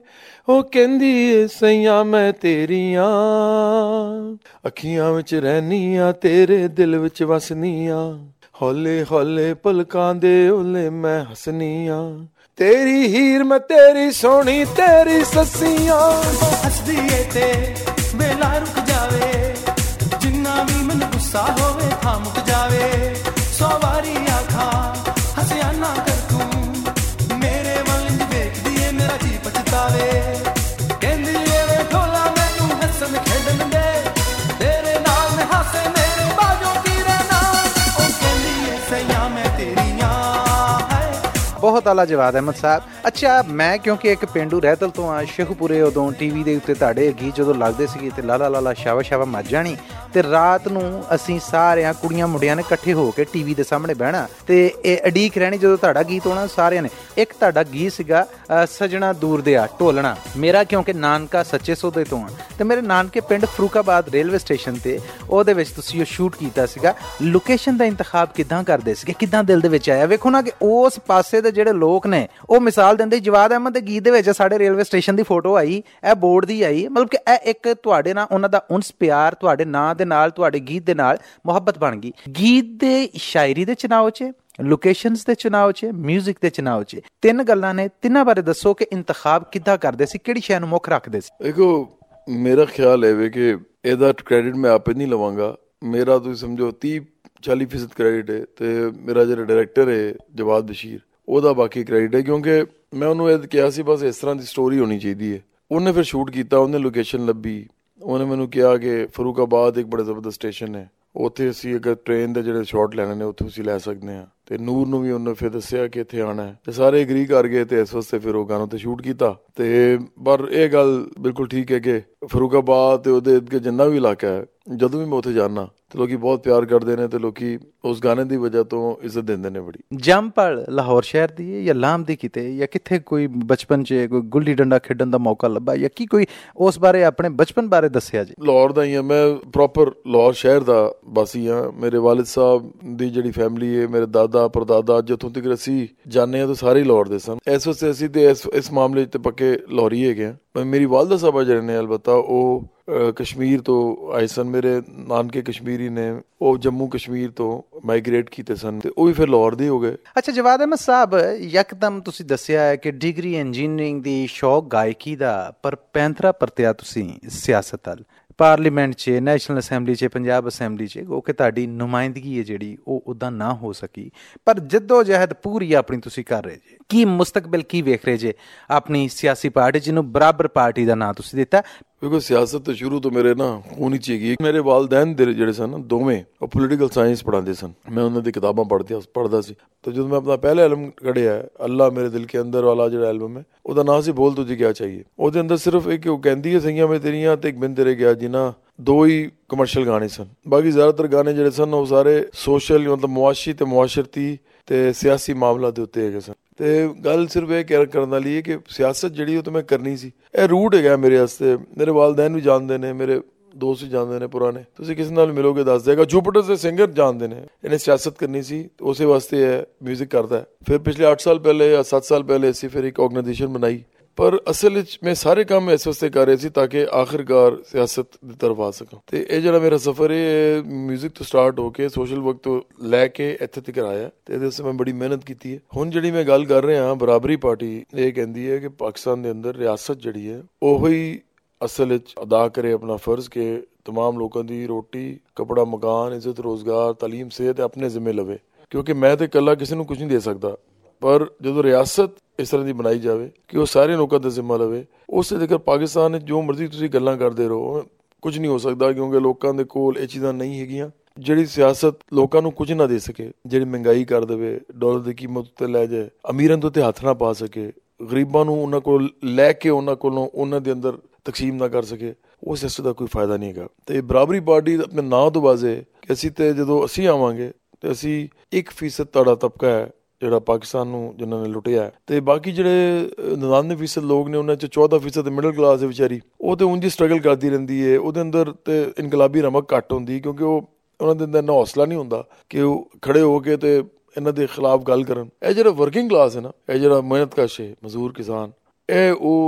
ਉਹ ਕਹਿੰਦੀ ਏ ਸਈਆਂ ਮੈਂ ਤੇਰੀਆਂ ਅੱਖੀਆਂ ਵਿੱਚ ਰਹਿਨੀ ਆ ਤੇਰੇ ਦਿਲ ਵਿੱਚ ਵਸਨੀ ਆ ਹੌਲੇ ਹੌਲੇ ਪਲਕਾਂ ਦੇ ਓਲੇ ਮੈਂ ਹੱਸਨੀ ਆ ਤੇਰੀ ਹੀਰ ਮੈਂ ਤੇਰੀ ਸੋਹਣੀ ਤੇਰੀ ਸੱਸੀਆਂ ਹੱਸਦੀ ਏ ਤੇ ਵੇਲਾ ਰੁਕ ਜਾਵੇ ਜਿੰਨਾ ਵੀ ਮੈਨੂੰ ਗੁੱਸਾ ਹੋਵੇ ਥਾਂ ਮੁੱਕ ਜਾਵੇ ਸੌ ਵਾਰੀ ਆਖਾਂ ਹੱਸਿਆ ਨਾ ਕਰ ਤੂੰ ਮੇਰੇ ਵੱਲ ਇੰਝ ਵੇਖਦੀ ਏ ਮੇਰਾ ਜੀ ਪਛਤਾਵੇ ਕਹਿੰਦੀ ਏ ਵੇ ਢੋਲਾ ਮੈਨੂੰ ਹੱਸਣ ਖੇਡਣ ਦੇ ਤੇਰੇ ਨਾਲ ਮੈਂ ਹਾਸੇ ਮੇਰੇ ਬਾਝੋਂ ਕੀ ਰਹਿਣਾ ਉਹ ਕਹਿੰਦੀ ਏ ਸਈਆਂ ਮੈਂ ਤੇਰੀਆਂ ਬਹੁਤ ਆਲਾ ਜਵਾਬ ਅਹਿਮਦ ਸਾਹਿਬ। ਅੱਛਾ, ਮੈਂ ਕਿਉਂਕਿ ਇੱਕ ਪੇਂਡੂ ਰਹਿਤਲ ਤੋਂ ਆ, ਸ਼ੇਖੂਪੁਰੇ ਉਦੋਂ ਟੀਵੀ ਦੇ ਉੱਤੇ ਤੁਹਾਡੇ ਗੀਤ ਜਦੋਂ ਲੱਗਦੇ ਸੀਗੇ ਤੇ ਲਾਲਾ ਲਾਲਾ ਸ਼ਾਵਾ ਸ਼ਾਵਾ ਮੱਝ ਜਾਣੀ ਤੇ ਰਾਤ ਨੂੰ ਅਸੀਂ ਸਾਰਿਆਂ ਕੁੜੀਆਂ ਮੁੰਡਿਆਂ ਨੇ ਇਕੱਠੇ ਹੋ ਕੇ ਟੀਵੀ ਦੇ ਸਾਹਮਣੇ ਬਹਿਣਾ ਤੇ ਇਹ ਅਡੀਕ ਰਹਿਣੀ ਜਦੋਂ ਤੁਹਾਡਾ ਗੀਤ ਆਉਣਾ ਸਾਰਿਆਂ ਨੇ। ਇੱਕ ਤੁਹਾਡਾ ਗੀਤ ਸੀਗਾ ਸਜਣਾ ਦੂਰ ਦੇ ਆ ਢੋਲਣਾ। ਮੇਰਾ ਕਿਉਂਕਿ ਨਾਨਕਾ ਸੱਚੇ ਸੌਦੇ ਤੋਂ ਆ ਤੇ ਮੇਰੇ ਨਾਨਕੇ ਪਿੰਡ ਫਰੂਕਾਬਾਦ ਰੇਲਵੇ ਸਟੇਸ਼ਨ ਤੇ ਉਹਦੇ ਵਿੱਚ ਤੁਸੀਂ ਉਹ ਸ਼ੂਟ ਕੀਤਾ ਸੀਗਾ। ਲੋਕੇਸ਼ਨ ਦਾ ਇੰਤਖਾਬ ਕਿੱਦਾਂ ਕਰਦੇ ਸੀਗੇ, ਕਿੱਦਾਂ ਦਿਲ ਦੇ ਵਿੱਚ ਆਇਆ? ਵੇਖੋ ਨਾ ਕਿ ਉਸ ਪਾਸੇ ਦੇ ਜਿਹੜੇ ਲੋਕ ਨੇ ਉਹ ਮਿਸਾਲ ਦਿੰਦੇ ਜਵਾਦ ਅਹਿਮਦ ਦੇ ਗੀਤ ਦੇ ਵਿੱਚ ਸਾਡੇ ਰੇਲਵੇ ਸਟੇਸ਼ਨ ਦੀ ਫੋਟੋ ਆਈ, ਇਹ ਬੋਰਡ ਦੀ ਆਈ, ਮਤਲਬ ਕਿ ਇਹ ਇੱਕ ਤੁਹਾਡੇ ਨਾਲ ਉਹਨਾਂ ਦਾ ਉਨਸ ਪਿਆਰ ਤੁਹਾਡੇ ਨਾਂ ਦੇ ਨਾਲ ਤੁਹਾਡੇ ਗੀਤ ਦੇ ਨਾਲ ਮੁਹੱਬਤ ਬਣ ਗਈ। ਗੀਤ ਦੇ ਸ਼ਾਇਰੀ ਦੇ ਚੁਣਾਵ 'ਚ, ਲੋਕੇਸ਼ਨਸ ਦੇ ਚੁਣਾਵ 'ਚ, ਮਿਊਜ਼ਿਕ ਦੇ ਚੁਣਾਵ 'ਚ ਤਿੰਨ ਗੱਲਾਂ ਨੇ, ਤਿੰਨਾਂ ਬਾਰੇ ਦੱਸੋ ਕਿ ਇੰਤਖਾਬ ਕਿੱਦਾਂ ਕਰਦੇ ਸੀ, ਕਿਹੜੀ ਸ਼ੈ ਨੂੰ ਮੁੱਖ ਰੱਖਦੇ ਸੀ? ਦੇਖੋ ਮੇਰਾ ਖਿਆਲ ਹੈ ਕਿ ਇਹਦਾ ਕ੍ਰੈਡਿਟ ਮੈਂ ਆਪੇ ਨਹੀਂ ਲਵਾਂਗਾ। ਮੇਰਾ ਤੁਸੀਂ ਸਮਝੋ ਤੀਹ ਚਾਲੀ ਫੀਸਦ ਕ੍ਰੈਡਿਟ ਹੈ ਤੇ ਮੇਰਾ ਜਿਹੜਾ ਡਾਇਰੈਕਟਰ ਹੈ ਜਵਾਦ ਬਸ਼ੀਰ ਉਹਦਾ ਬਾਕੀ ਕ੍ਰੈਡਿਟ ਹੈ ਕਿਉਂਕਿ ਮੈਂ ਉਹਨੂੰ ਇਹ ਕਿਹਾ ਸੀ ਬਸ ਇਸ ਤਰ੍ਹਾਂ ਦੀ ਸਟੋਰੀ ਹੋਣੀ ਚਾਹੀਦੀ ਹੈ। ਉਹਨੇ ਫਿਰ ਸ਼ੂਟ ਕੀਤਾ, ਉਹਨੇ ਲੋਕੇਸ਼ਨ ਲੱਭੀ, ਉਹਨੇ ਮੈਨੂੰ ਕਿਹਾ ਕਿ ਫਰੂਕਾਬਾਦ ਇੱਕ ਬੜਾ ਜ਼ਬਰਦਸਤ ਸਟੇਸ਼ਨ ਹੈ, ਉੱਥੇ ਅਸੀਂ ਅਗਰ ਟ੍ਰੇਨ ਦੇ ਜਿਹੜੇ ਸ਼ਾਟ ਲੈਣੇ ਨੇ ਉੱਥੇ ਅਸੀਂ ਲੈ ਸਕਦੇ ਹਾਂ। ਤੇ ਨੂਰ ਨੂੰ ਵੀ ਉਹਨੇ ਫਿਰ ਦੱਸਿਆ ਕਿ ਇੱਥੇ ਆਉਣਾ ਹੈ ਤੇ ਸਾਰੇ ਐਗਰੀ ਕਰ ਗਏ ਤੇ ਇਸ ਵਾਸਤੇ ਫਿਰ ਉਹ ਗਾਣਾ ਤੇ ਸ਼ੂਟ ਕੀਤਾ। ਤੇ ਪਰ ਇਹ ਗੱਲ ਬਿਲਕੁਲ ਠੀਕ ਹੈ ਕਿ ਫਰੂਕਾਬਾਦ ਤੇ ਉਹਦੇ ਅੱਗੇ ਜਿੰਨਾ ਵੀ ਇਲਾਕਾ ਹੈ ਜਦੋਂ ਵੀ ਮੈਂ ਉੱਥੇ ਜਾਣਾ ਤੇ ਲੋਕੀ ਬਹੁਤ ਪਿਆਰ ਕਰਦੇ ਨੇ ਤੇ ਲੋਕੀ ਉਸ ਗਾਣੇ ਦੀ ਵਜ੍ਹਾ ਤੋਂ ਇੱਜ਼ਤ ਦਿੰਦੇ ਨੇ ਬੜੀ। ਜੰਮਪਲ ਲਾਹੌਰ ਸ਼ਹਿਰ ਦੀ ਹੈ ਜਾਂ ਲਾਮ ਦੀ ਕਿਤੇ, ਜਾਂ ਕਿੱਥੇ ਕੋਈ ਬਚਪਨ 'ਚ ਕੋਈ ਗੁੱਲੀ ਡੰਡਾ ਖੇਡਣ ਦਾ ਮੌਕਾ ਲੱਭਾ ਜਾਂ ਕੀ ਕੋਈ ਉਸ ਬਾਰੇ ਆਪਣੇ ਬਚਪਨ ਬਾਰੇ ਦੱਸਿਆ ਜੀ? ਲਾਹੌਰ ਦਾ ਹੀ ਹਾਂ ਮੈਂ, ਪ੍ਰੋਪਰ ਲਾਹੌਰ ਸ਼ਹਿਰ ਦਾ ਵਾਸੀ ਹਾਂ। ਮੇਰੇ ਵਾਲਿਦ ਸਾਹਿਬ ਦੀ ਜਿਹੜੀ ਫੈਮਿਲੀ ਹੈ, ਮੇਰੇ ਦਾਦਾ ਪਰਦਾਦਾ ਜਿੱਥੋਂ ਤੱਕ ਅਸੀਂ ਜਾਣਦੇ ਹਾਂ ਤਾਂ ਸਾਰੇ ਲਾਹੌਰ ਦੇ ਸਨ। ਇਸ ਵਾਸਤੇ ਅਸੀਂ ਤੇ ਇਸ ਇਸ ਮਾਮਲੇ 'ਚ ਤੇ ਪੱਕੇ ਲਾਹੌਰੀ ਹੈਗੇ ਹਾਂ। ਮੇਰੀ ਵਾਲਦਾ ਸਾਹਿਬਾ ਜਿਹੜੇ ਨੇ ਅਲਬੱਤਾ ਉਹ ਕਸ਼ਮੀਰ ਤੋਂ ਆਏ ਸਨ। ਮੇਰੇ ਨਾਨਕੇ ਕਸ਼ਮੀਰੀ ਨੇ, ਉਹ ਜੰਮੂ ਕਸ਼ਮੀਰ ਤੋਂ ਮਾਈਗ੍ਰੇਟ ਕੀਤੇ ਸਨ ਤੇ ਉਹ ਵੀ ਫਿਰ ਲਾਹੌਰ ਦੇ ਹੋ ਗਏ। ਅੱਛਾ ਜਵਾਦ ਅਹਿਮਦ ਸਾਹਿਬ, ਯਕਦਮ ਤੁਸੀਂ ਦੱਸਿਆ ਹੈ ਕਿ ਡਿਗਰੀ ਇੰਜੀਨੀਅਰਿੰਗ ਦੀ, ਸ਼ੌਕ ਗਾਇਕੀ ਦਾ, ਪਰ ਪੈਂਤਰਾ ਪਰਤਿਆ ਤੁਸੀਂ ਸਿਆਸਤ ਵੱਲ। ਪਾਰਲੀਮੈਂਟ 'ਚ, ਨੈਸ਼ਨਲ ਅਸੈਂਬਲੀ 'ਚ, ਪੰਜਾਬ ਅਸੈਂਬਲੀ 'ਚ ਉਹ ਕਿ ਤੁਹਾਡੀ ਨੁਮਾਇੰਦਗੀ ਹੈ ਜਿਹੜੀ ਉਹ ਉੱਦਾਂ ਨਾ ਹੋ ਸਕੀ, ਪਰ ਜੱਦੋ ਜਹਿਦ ਪੂਰੀ ਆਪਣੀ ਤੁਸੀਂ ਕਰ ਰਹੇ ਜੇ। ਕੀ ਮੁਸਤਕਬਲ ਕੀ ਵੇਖ ਰਹੇ ਜੇ ਆਪਣੀ ਸਿਆਸੀ ਪਾਰਟੀ ਜਿਹਨੂੰ ਬਰਾਬਰ ਪਾਰਟੀ ਦਾ ਨਾਂ ਤੁਸੀਂ ਦਿੱਤਾ? ਕਿਉਂਕਿ ਸਿਆਸਤ ਤਾਂ ਸ਼ੁਰੂ ਤੋਂ ਮੇਰੇ ਨਾ ਹੋਣੀ ਚਾਹੀਦੀ। ਮੇਰੇ ਵਾਲਦੈਨ ਦੇ ਜਿਹੜੇ ਸਨ ਦੋਵੇਂ ਉਹ ਪੋਲੀਟੀਕਲ ਸਾਇੰਸ ਪੜ੍ਹਾਉਂਦੇ ਸਨ। ਮੈਂ ਉਹਨਾਂ ਦੀ ਕਿਤਾਬਾਂ ਪੜ੍ਹਦਾ ਪੜ੍ਹਦਾ ਸੀ। ਤੇ ਜਦੋਂ ਮੈਂ ਆਪਣਾ ਪਹਿਲਾ ਐਲਬਮ ਕੱਢਿਆ ਅੱਲਾ ਮੇਰੇ ਦਿਲ ਕੇ ਅੰਦਰ ਵਾਲਾ ਜਿਹੜਾ ਐਲਬਮ ਹੈ, ਉਹਦਾ ਨਾਂ ਸੀ ਬੋਲ ਤੁਝੇ ਕਿਆ ਚਾਹੀਏ। ਉਹਦੇ ਅੰਦਰ ਸਿਰਫ ਇੱਕ ਉਹ ਕਹਿੰਦੀ ਹੈ ਸਈਆਂ ਮੈਂ ਤੇਰੀਆਂ ਤੇ ਇੱਕ ਬਿਨ ਤੇਰੇ ਗਿਆ ਜਿਨਾ, ਦੋ ਹੀ ਕਮਰਸ਼ੀਅਲ ਗਾਣੇ ਸਨ। ਬਾਕੀ ਜ਼ਿਆਦਾਤਰ ਗਾਣੇ ਜਿਹੜੇ ਸਨ ਉਹ ਸਾਰੇ ਸੋਸ਼ਲ, ਮਤਲਬ ਮੁਆਸ਼ੀ ਤੇ ਮੁਆਸ਼ਰਤੀ ਤੇ ਸਿਆਸੀ ਮਾਮਲਾ ਦੇ ਉੱਤੇ ਹੈਗੇ ਸਨ। ਤੇ ਗੱਲ ਸਿਰਫ ਇਹ ਕਹਿ ਕਰਨ ਵਾਲੀ ਹੈ ਕਿ ਸਿਆਸਤ ਜਿਹੜੀ ਉਹ ਤਾਂ ਮੈਂ ਕਰਨੀ ਸੀ। ਇਹ ਰੂਟ ਹੈਗਾ ਮੇਰੇ ਵਾਸਤੇ। ਮੇਰੇ ਵਾਲਦੈਨ ਵੀ ਜਾਣਦੇ ਨੇ, ਮੇਰੇ ਦੋਸਤ ਵੀ ਜਾਣਦੇ ਨੇ ਪੁਰਾਣੇ, ਤੁਸੀਂ ਕਿਸੇ ਨਾਲ ਮਿਲੋਗੇ ਦੱਸ ਦੇਗਾ। ਜੁਪੀਟਰ ਦੇ ਸਿੰਗਰ ਜਾਣਦੇ ਨੇ। ਇਹਨੇ ਸਿਆਸਤ ਕਰਨੀ ਸੀ, ਉਸੇ ਵਾਸਤੇ ਇਹ ਮਿਊਜ਼ਿਕ ਕਰਦਾ ਹੈ। ਫਿਰ ਪਿਛਲੇ ਅੱਠ ਸਾਲ ਪਹਿਲੇ ਜਾਂ ਸੱਤ ਸਾਲ ਪਹਿਲੇ ਅਸੀਂ ਫਿਰ ਇੱਕ ਆਰਗੇਨਾਈਜੇਸ਼ਨ ਬਣਾਈ, ਪਰ ਅਸਲ ਵਿੱਚ ਮੈਂ ਸਾਰੇ ਕੰਮ ਇਸ ਵਾਸਤੇ ਕਰ ਰਿਹਾ ਸੀ ਤਾਂ ਕਿ ਆਖਿਰਕਾਰ ਸਿਆਸਤ ਦੀ ਤਰਫ ਆ ਸਕਾਂ। ਤੇ ਇਹ ਜਿਹੜਾ ਮੇਰਾ ਸਫ਼ਰ ਹੈ ਮਿਊਜ਼ਿਕ ਤੋਂ ਸਟਾਰਟ ਹੋ ਕੇ ਸੋਸ਼ਲ ਵਰਕ ਤੋਂ ਲੈ ਕੇ ਇੱਥੇ ਤੱਕ ਆਇਆ ਤੇ ਇਹਦੇ ਵਾਸਤੇ ਮੈਂ ਬੜੀ ਮਿਹਨਤ ਕੀਤੀ ਹੈ। ਹੁਣ ਜਿਹੜੀ ਮੈਂ ਗੱਲ ਕਰ ਰਿਹਾ, ਬਰਾਬਰੀ ਪਾਰਟੀ ਇਹ ਕਹਿੰਦੀ ਹੈ ਕਿ ਪਾਕਿਸਤਾਨ ਦੇ ਅੰਦਰ ਰਿਆਸਤ ਜਿਹੜੀ ਹੈ ਉਹੀ ਅਸਲ ਵਿੱਚ ਅਦਾ ਕਰੇ ਆਪਣਾ ਫਰਜ਼ ਕਿ ਤਮਾਮ ਲੋਕਾਂ ਦੀ ਰੋਟੀ, ਕੱਪੜਾ, ਮਕਾਨ, ਇੱਜ਼ਤ, ਰੋਜ਼ਗਾਰ, ਤਾਲੀਮ, ਸਿਹਤ ਆਪਣੇ ਜ਼ਿੰਮੇ ਲਵੇ। ਕਿਉਂਕਿ ਮੈਂ ਤੇ ਇਕੱਲਾ ਕਿਸੇ ਨੂੰ ਕੁਝ ਨਹੀਂ ਦੇ ਸਕਦਾ, ਪਰ ਜਦੋਂ ਰਿਆਸਤ ਇਸ ਤਰ੍ਹਾਂ ਦੀ ਬਣਾਈ ਜਾਵੇ ਕਿ ਉਹ ਸਾਰੇ ਲੋਕਾਂ ਦਾ ਜ਼ਿੰਮਾ ਲਵੇ, ਉਸੇ ਜੇਕਰ ਪਾਕਿਸਤਾਨ ਵਿੱਚ ਜੋ ਮਰਜ਼ੀ ਤੁਸੀਂ ਗੱਲਾਂ ਕਰਦੇ ਰਹੋ ਕੁਝ ਨਹੀਂ ਹੋ ਸਕਦਾ। ਕਿਉਂਕਿ ਲੋਕਾਂ ਦੇ ਕੋਲ ਇਹ ਚੀਜ਼ਾਂ ਨਹੀਂ ਹੈਗੀਆਂ। ਜਿਹੜੀ ਸਿਆਸਤ ਲੋਕਾਂ ਨੂੰ ਕੁਝ ਨਾ ਦੇ ਸਕੇ, ਜਿਹੜੀ ਮਹਿੰਗਾਈ ਕਰ ਦੇਵੇ, ਡਾਲਰ ਦੀ ਕੀਮਤ ਉੱਤੇ ਲੈ ਜਾਏ, ਅਮੀਰਾਂ ਦੇ ਉੱਤੇ ਹੱਥ ਨਾ ਪਾ ਸਕੇ, ਗਰੀਬਾਂ ਨੂੰ ਉਹਨਾਂ ਕੋਲ ਲੈ ਕੇ ਉਹਨਾਂ ਕੋਲੋਂ ਉਹਨਾਂ ਦੇ ਅੰਦਰ ਤਕਸੀਮ ਨਾ ਕਰ ਸਕੇ, ਉਸ ਸਿਆਸਤ ਦਾ ਕੋਈ ਫਾਇਦਾ ਨਹੀਂ ਹੈਗਾ। ਤੇ ਬਰਾਬਰੀ ਪਾਰਟੀ ਆਪਣੇ ਨਾਂ ਤੋਂ ਵਾਜ਼ੇ ਕਿ ਅਸੀਂ ਤੇ ਜਦੋਂ ਅਸੀਂ ਆਵਾਂਗੇ ਤੇ ਅਸੀਂ ਇੱਕ ਫੀਸਦ ਤੁਹਾਡਾ ਤਬਕਾ ਹੈ ਜਿਹੜਾ ਪਾਕਿਸਤਾਨ ਨੂੰ ਜਿਨ੍ਹਾਂ ਨੇ ਲੁੱਟਿਆ, ਤੇ ਬਾਕੀ ਜਿਹੜੇ ਨੜਿਨਵੇਂ ਫੀਸਦ ਲੋਕ ਨੇ ਉਹਨਾਂ 'ਚ ਚੌਦਾਂ ਫੀਸਦ ਮਿਡਲ ਕਲਾਸ ਹੈ ਵਿਚਾਰੀ, ਉਹ ਤੇ ਉਂਝ ਹੀ ਸਟਰਗਲ ਕਰਦੀ ਰਹਿੰਦੀ ਹੈ। ਉਹਦੇ ਅੰਦਰ ਤੇ ਇਨਕਲਾਬੀ ਰਮਕ ਘੱਟ ਹੁੰਦੀ ਕਿਉਂਕਿ ਉਹ ਉਹਨਾਂ ਦੇ ਅੰਦਰ ਇੰਨਾ ਹੌਸਲਾ ਨਹੀਂ ਹੁੰਦਾ ਕਿ ਉਹ ਖੜੇ ਹੋ ਕੇ ਤੇ ਇਹਨਾਂ ਦੇ ਖਿਲਾਫ ਗੱਲ ਕਰਨ। ਇਹ ਜਿਹੜਾ ਵਰਕਿੰਗ ਕਲਾਸ ਹੈ ਨਾ, ਇਹ ਜਿਹੜਾ ਮਿਹਨਤਕਸ਼ ਹੈ, ਮਜ਼ਦੂਰ, ਕਿਸਾਨ, ਇਹ ਉਹ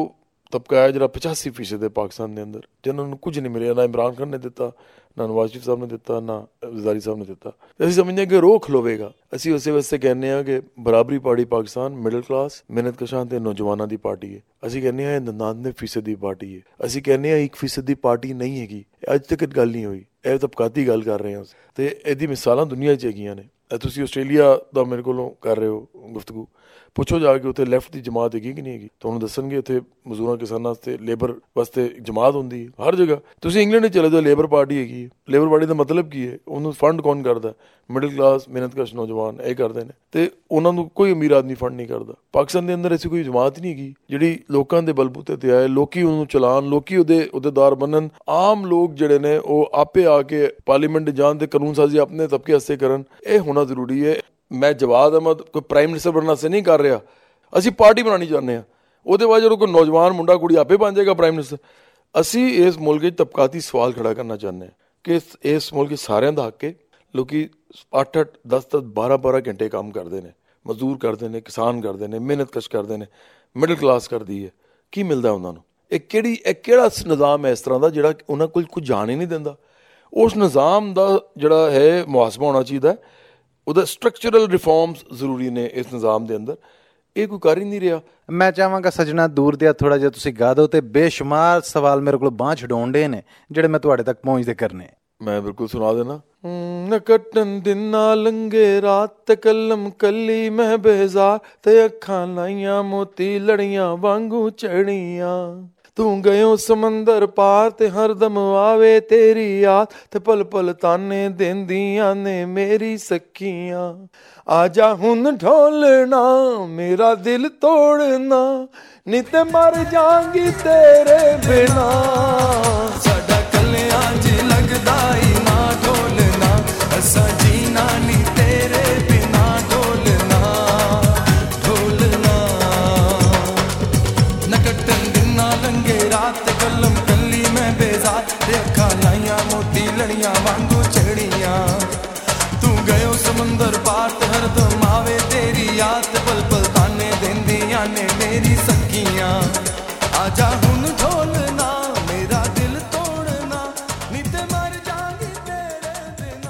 ਤਬਕਾ ਹੈ ਜਿਹੜਾ ਪਚਾਸੀ ਫੀਸਦ ਹੈ ਪਾਕਿਸਤਾਨ ਦੇ ਅੰਦਰ, ਜਿਹਨਾਂ ਨੂੰ ਕੁਝ ਨਹੀਂ ਮਿਲਿਆ, ਨਾ ਇਮਰਾਨ ਖਾਨ ਨੇ ਦਿੱਤਾ, ਨਾ ਨਵਾਜ਼ ਸ਼ਰੀਫ ਸਾਹਿਬ ਨੇ ਦਿੱਤਾ, ਨਾ ਜ਼ਰਦਾਰੀ ਸਾਹਿਬ ਨੇ ਦਿੱਤਾ। ਅਸੀਂ ਸਮਝਦੇ ਹਾਂ ਕਿ ਰੋਹ ਖਲੋਵੇਗਾ। ਅਸੀਂ ਉਸੇ ਵਾਸਤੇ ਕਹਿੰਦੇ ਹਾਂ ਕਿ ਬਰਾਬਰੀ ਪਾਰਟੀ ਪਾਕਿਸਤਾਨ ਮਿਡਲ ਕਲਾਸ ਮਿਹਨਤ ਕਸ਼ਾਂ ਤੇ ਨੌਜਵਾਨਾਂ ਦੀ ਪਾਰਟੀ ਹੈ। ਅਸੀਂ ਕਹਿੰਦੇ ਹਾਂ ਇਹ ਨਨਾਨਵੇਂ ਫੀਸਦ ਦੀ ਪਾਰਟੀ ਹੈ। ਅਸੀਂ ਕਹਿੰਦੇ ਹਾਂ ਇੱਕ ਫੀਸਦ ਦੀ ਪਾਰਟੀ ਨਹੀਂ ਹੈਗੀ। ਅੱਜ ਤੱਕ ਗੱਲ ਨਹੀਂ ਹੋਈ, ਇਹ ਤਬਕਾਤੀ ਗੱਲ ਕਰ ਰਹੇ ਹਾਂ ਤੇ ਇਹਦੀ ਮਿਸਾਲਾਂ ਦੁਨੀਆ 'ਚ ਹੈਗੀਆਂ ਨੇ। ਤੁਸੀਂ ਆਸਟ੍ਰੇਲੀਆ ਦਾ ਮੇਰੇ ਕੋਲੋਂ ਕਰ ਰਹੇ ਹੋ ਗੁਫ਼ਤਗੂ, ਪੁੱਛੋ ਜਾ ਕੇ ਉੱਥੇ ਲੈਫਟ ਦੀ ਜਮਾਤ ਹੈਗੀ ਕਿ ਨਹੀਂ ਹੈਗੀ, ਤੁਹਾਨੂੰ ਦੱਸਣਗੇ। ਉੱਥੇ ਮਜ਼ਦੂਰਾਂ ਕਿਸਾਨਾਂ ਵਾਸਤੇ ਲੇਬਰ ਵਾਸਤੇ ਜਮਾਤ ਹੁੰਦੀ ਹੈ ਹਰ ਜਗ੍ਹਾ। ਤੁਸੀਂ ਇੰਗਲੈਂਡ 'ਚ ਚਲੇ ਜਾਓ, ਲੇਬਰ ਪਾਰਟੀ ਹੈਗੀ ਹੈ। ਲੇਬਰ ਪਾਰਟੀ ਦਾ ਮਤਲਬ ਕੀ ਹੈ? ਉਹਨੂੰ ਫੰਡ ਕੌਣ ਕਰਦਾ? ਮਿਡਲ ਕਲਾਸ ਮਿਹਨਤਕਸ਼ ਨੌਜਵਾਨ ਇਹ ਕਰਦੇ ਨੇ, ਤੇ ਉਹਨਾਂ ਨੂੰ ਕੋਈ ਅਮੀਰ ਆਦਮੀ ਫੰਡ ਨਹੀਂ ਕਰਦਾ। ਪਾਕਿਸਤਾਨ ਦੇ ਅੰਦਰ ਐਸੀ ਕੋਈ ਜਮਾਤ ਨਹੀਂ ਹੈਗੀ ਜਿਹੜੀ ਲੋਕਾਂ ਦੇ ਬਲਬੂਤੇ ਤੇ ਆਏ, ਲੋਕੀ ਉਹਨੂੰ ਚਲਾਉਣ, ਲੋਕੀ ਉਹਦੇ ਅਹੁਦੇਦਾਰ ਬਣਨ। ਆਮ ਲੋਕ ਜਿਹੜੇ ਨੇ ਉਹ ਆਪੇ ਆ ਕੇ ਪਾਰਲੀਮੈਂਟ ਜਾਣ ਤੇ ਕਾਨੂੰਨ ਸਾਜ਼ੀ ਆਪਣੇ ਤਬਕੇ ਵਾਸਤੇ ਕਰਨ। ਇਹ ਹੋਣਾ ਜ਼ਰੂਰੀ ਹੈ। ਮੈਂ ਜਵਾਦ ਅਹਿਮਦ ਕੋਈ ਪ੍ਰਾਈਮ ਮਿਨਿਸਟਰ ਬਣਨ ਵਾਸਤੇ ਨਹੀਂ ਕਰ ਰਿਹਾ, ਅਸੀਂ ਪਾਰਟੀ ਬਣਾਉਣੀ ਚਾਹੁੰਦੇ ਹਾਂ। ਉਹਦੇ ਬਾਅਦ ਜਦੋਂ ਕੋਈ ਨੌਜਵਾਨ ਮੁੰਡਾ ਕੁੜੀ ਆਪੇ ਬਣ ਜਾਏਗਾ ਪ੍ਰਾਈਮ ਮਿਨਿਸਟਰ। ਅਸੀਂ ਇਸ ਮੁਲਕ 'ਚ ਤਬਕਾਤੀ ਸਵਾਲ ਖੜਾ ਕਰਨਾ ਚਾਹੁੰਦੇ ਹਾਂ ਕਿ ਇਸ ਮੁਲਕ 'ਚ ਸਾਰਿਆਂ ਦਾ ਹੱਕ ਹੈ। ਲੋਕੀ ਅੱਠ ਅੱਠ ਦਸ ਦਸ ਬਾਰਾਂ ਬਾਰਾਂ ਘੰਟੇ ਕੰਮ ਕਰਦੇ ਨੇ, ਮਜ਼ਦੂਰ ਕਰਦੇ ਨੇ, ਕਿਸਾਨ ਕਰਦੇ ਨੇ, ਮਿਹਨਤਕਸ਼ ਕਰਦੇ ਨੇ, ਮਿਡਲ ਕਲਾਸ ਕਰਦੀ ਹੈ। ਕੀ ਮਿਲਦਾ ਉਹਨਾਂ ਨੂੰ? ਇਹ ਕਿਹੜੀ ਇਹ ਕਿਹੜਾ ਨਿਜ਼ਾਮ ਹੈ ਇਸ ਤਰ੍ਹਾਂ ਦਾ ਜਿਹੜਾ ਉਹਨਾਂ ਕੋਲ ਕੁਝ ਜਾਣ ਹੀ ਨਹੀਂ ਦਿੰਦਾ? ਉਸ ਨਿਜ਼ਾਮ ਦਾ ਜਿਹੜਾ ਹੈ ਮੁਹਾਸਬਾ ਹੋਣਾ ਚਾਹੀਦਾ। ਉਹਦਾ ਸਟਰਕਚਰਲ ਰਿਫਾਰਮਸ ਜ਼ਰੂਰੀ ਨੇ ਇਸ ਨਿਜ਼ਾਮ ਦੇ ਅੰਦਰ। ਇਹ ਕੋਈ ਕਰ ਹੀ ਨਹੀਂ ਰਿਹਾ। ਮੈਂ ਚਾਹਾਂਗਾ ਸੱਜਣਾ ਦੂਰ ਦਿਆ ਥੋੜ੍ਹਾ ਜਿਹਾ ਤੁਸੀਂ ਗਾ ਦਿਓ, ਤੇ ਬੇਸ਼ੁਮਾਰ ਸਵਾਲ ਮੇਰੇ ਕੋਲ ਬਾਂਹ ਛਡਾਉਣ ਡੇ ਨੇ ਜਿਹੜੇ ਮੈਂ ਤੁਹਾਡੇ ਤੱਕ ਪਹੁੰਚਦੇ ਕਰਨੇ। ਮੈਂ ਬਿਲਕੁਲ ਸੁਣਾ ਦੇਣਾ। न कटन दिन ना लंघे रात कलम कली मैं बेजार ते अखां लाइयां मोती लड़ियां वांगू चढ़ियां तू गयो समंदर पार ते हरदम आवे तेरी याद ते पल पल ताने देंदियां ने मेरी सखियां आजा हुन ढोलना मेरा दिल तोड़ना नी ते मर जांगी तेरे बिना साडा कलियां जी लगदा ही ना ढोलना असा जीना नी तेरे बिना ढोलना ढोलना न कटन दिन ना लंघे रात कलम कली मैं बेजार ते अखां लाइयां मोती लड़ियां वांगू चढ़ियां तू गयो समंदर पार ते हरदम आवे तेरी याद पल पल ताने देंदियां ने मेरी सखियां आजा हुन ढोलना मेरा दिल तोड़ना नी ते मर जांगी तेरे बिना।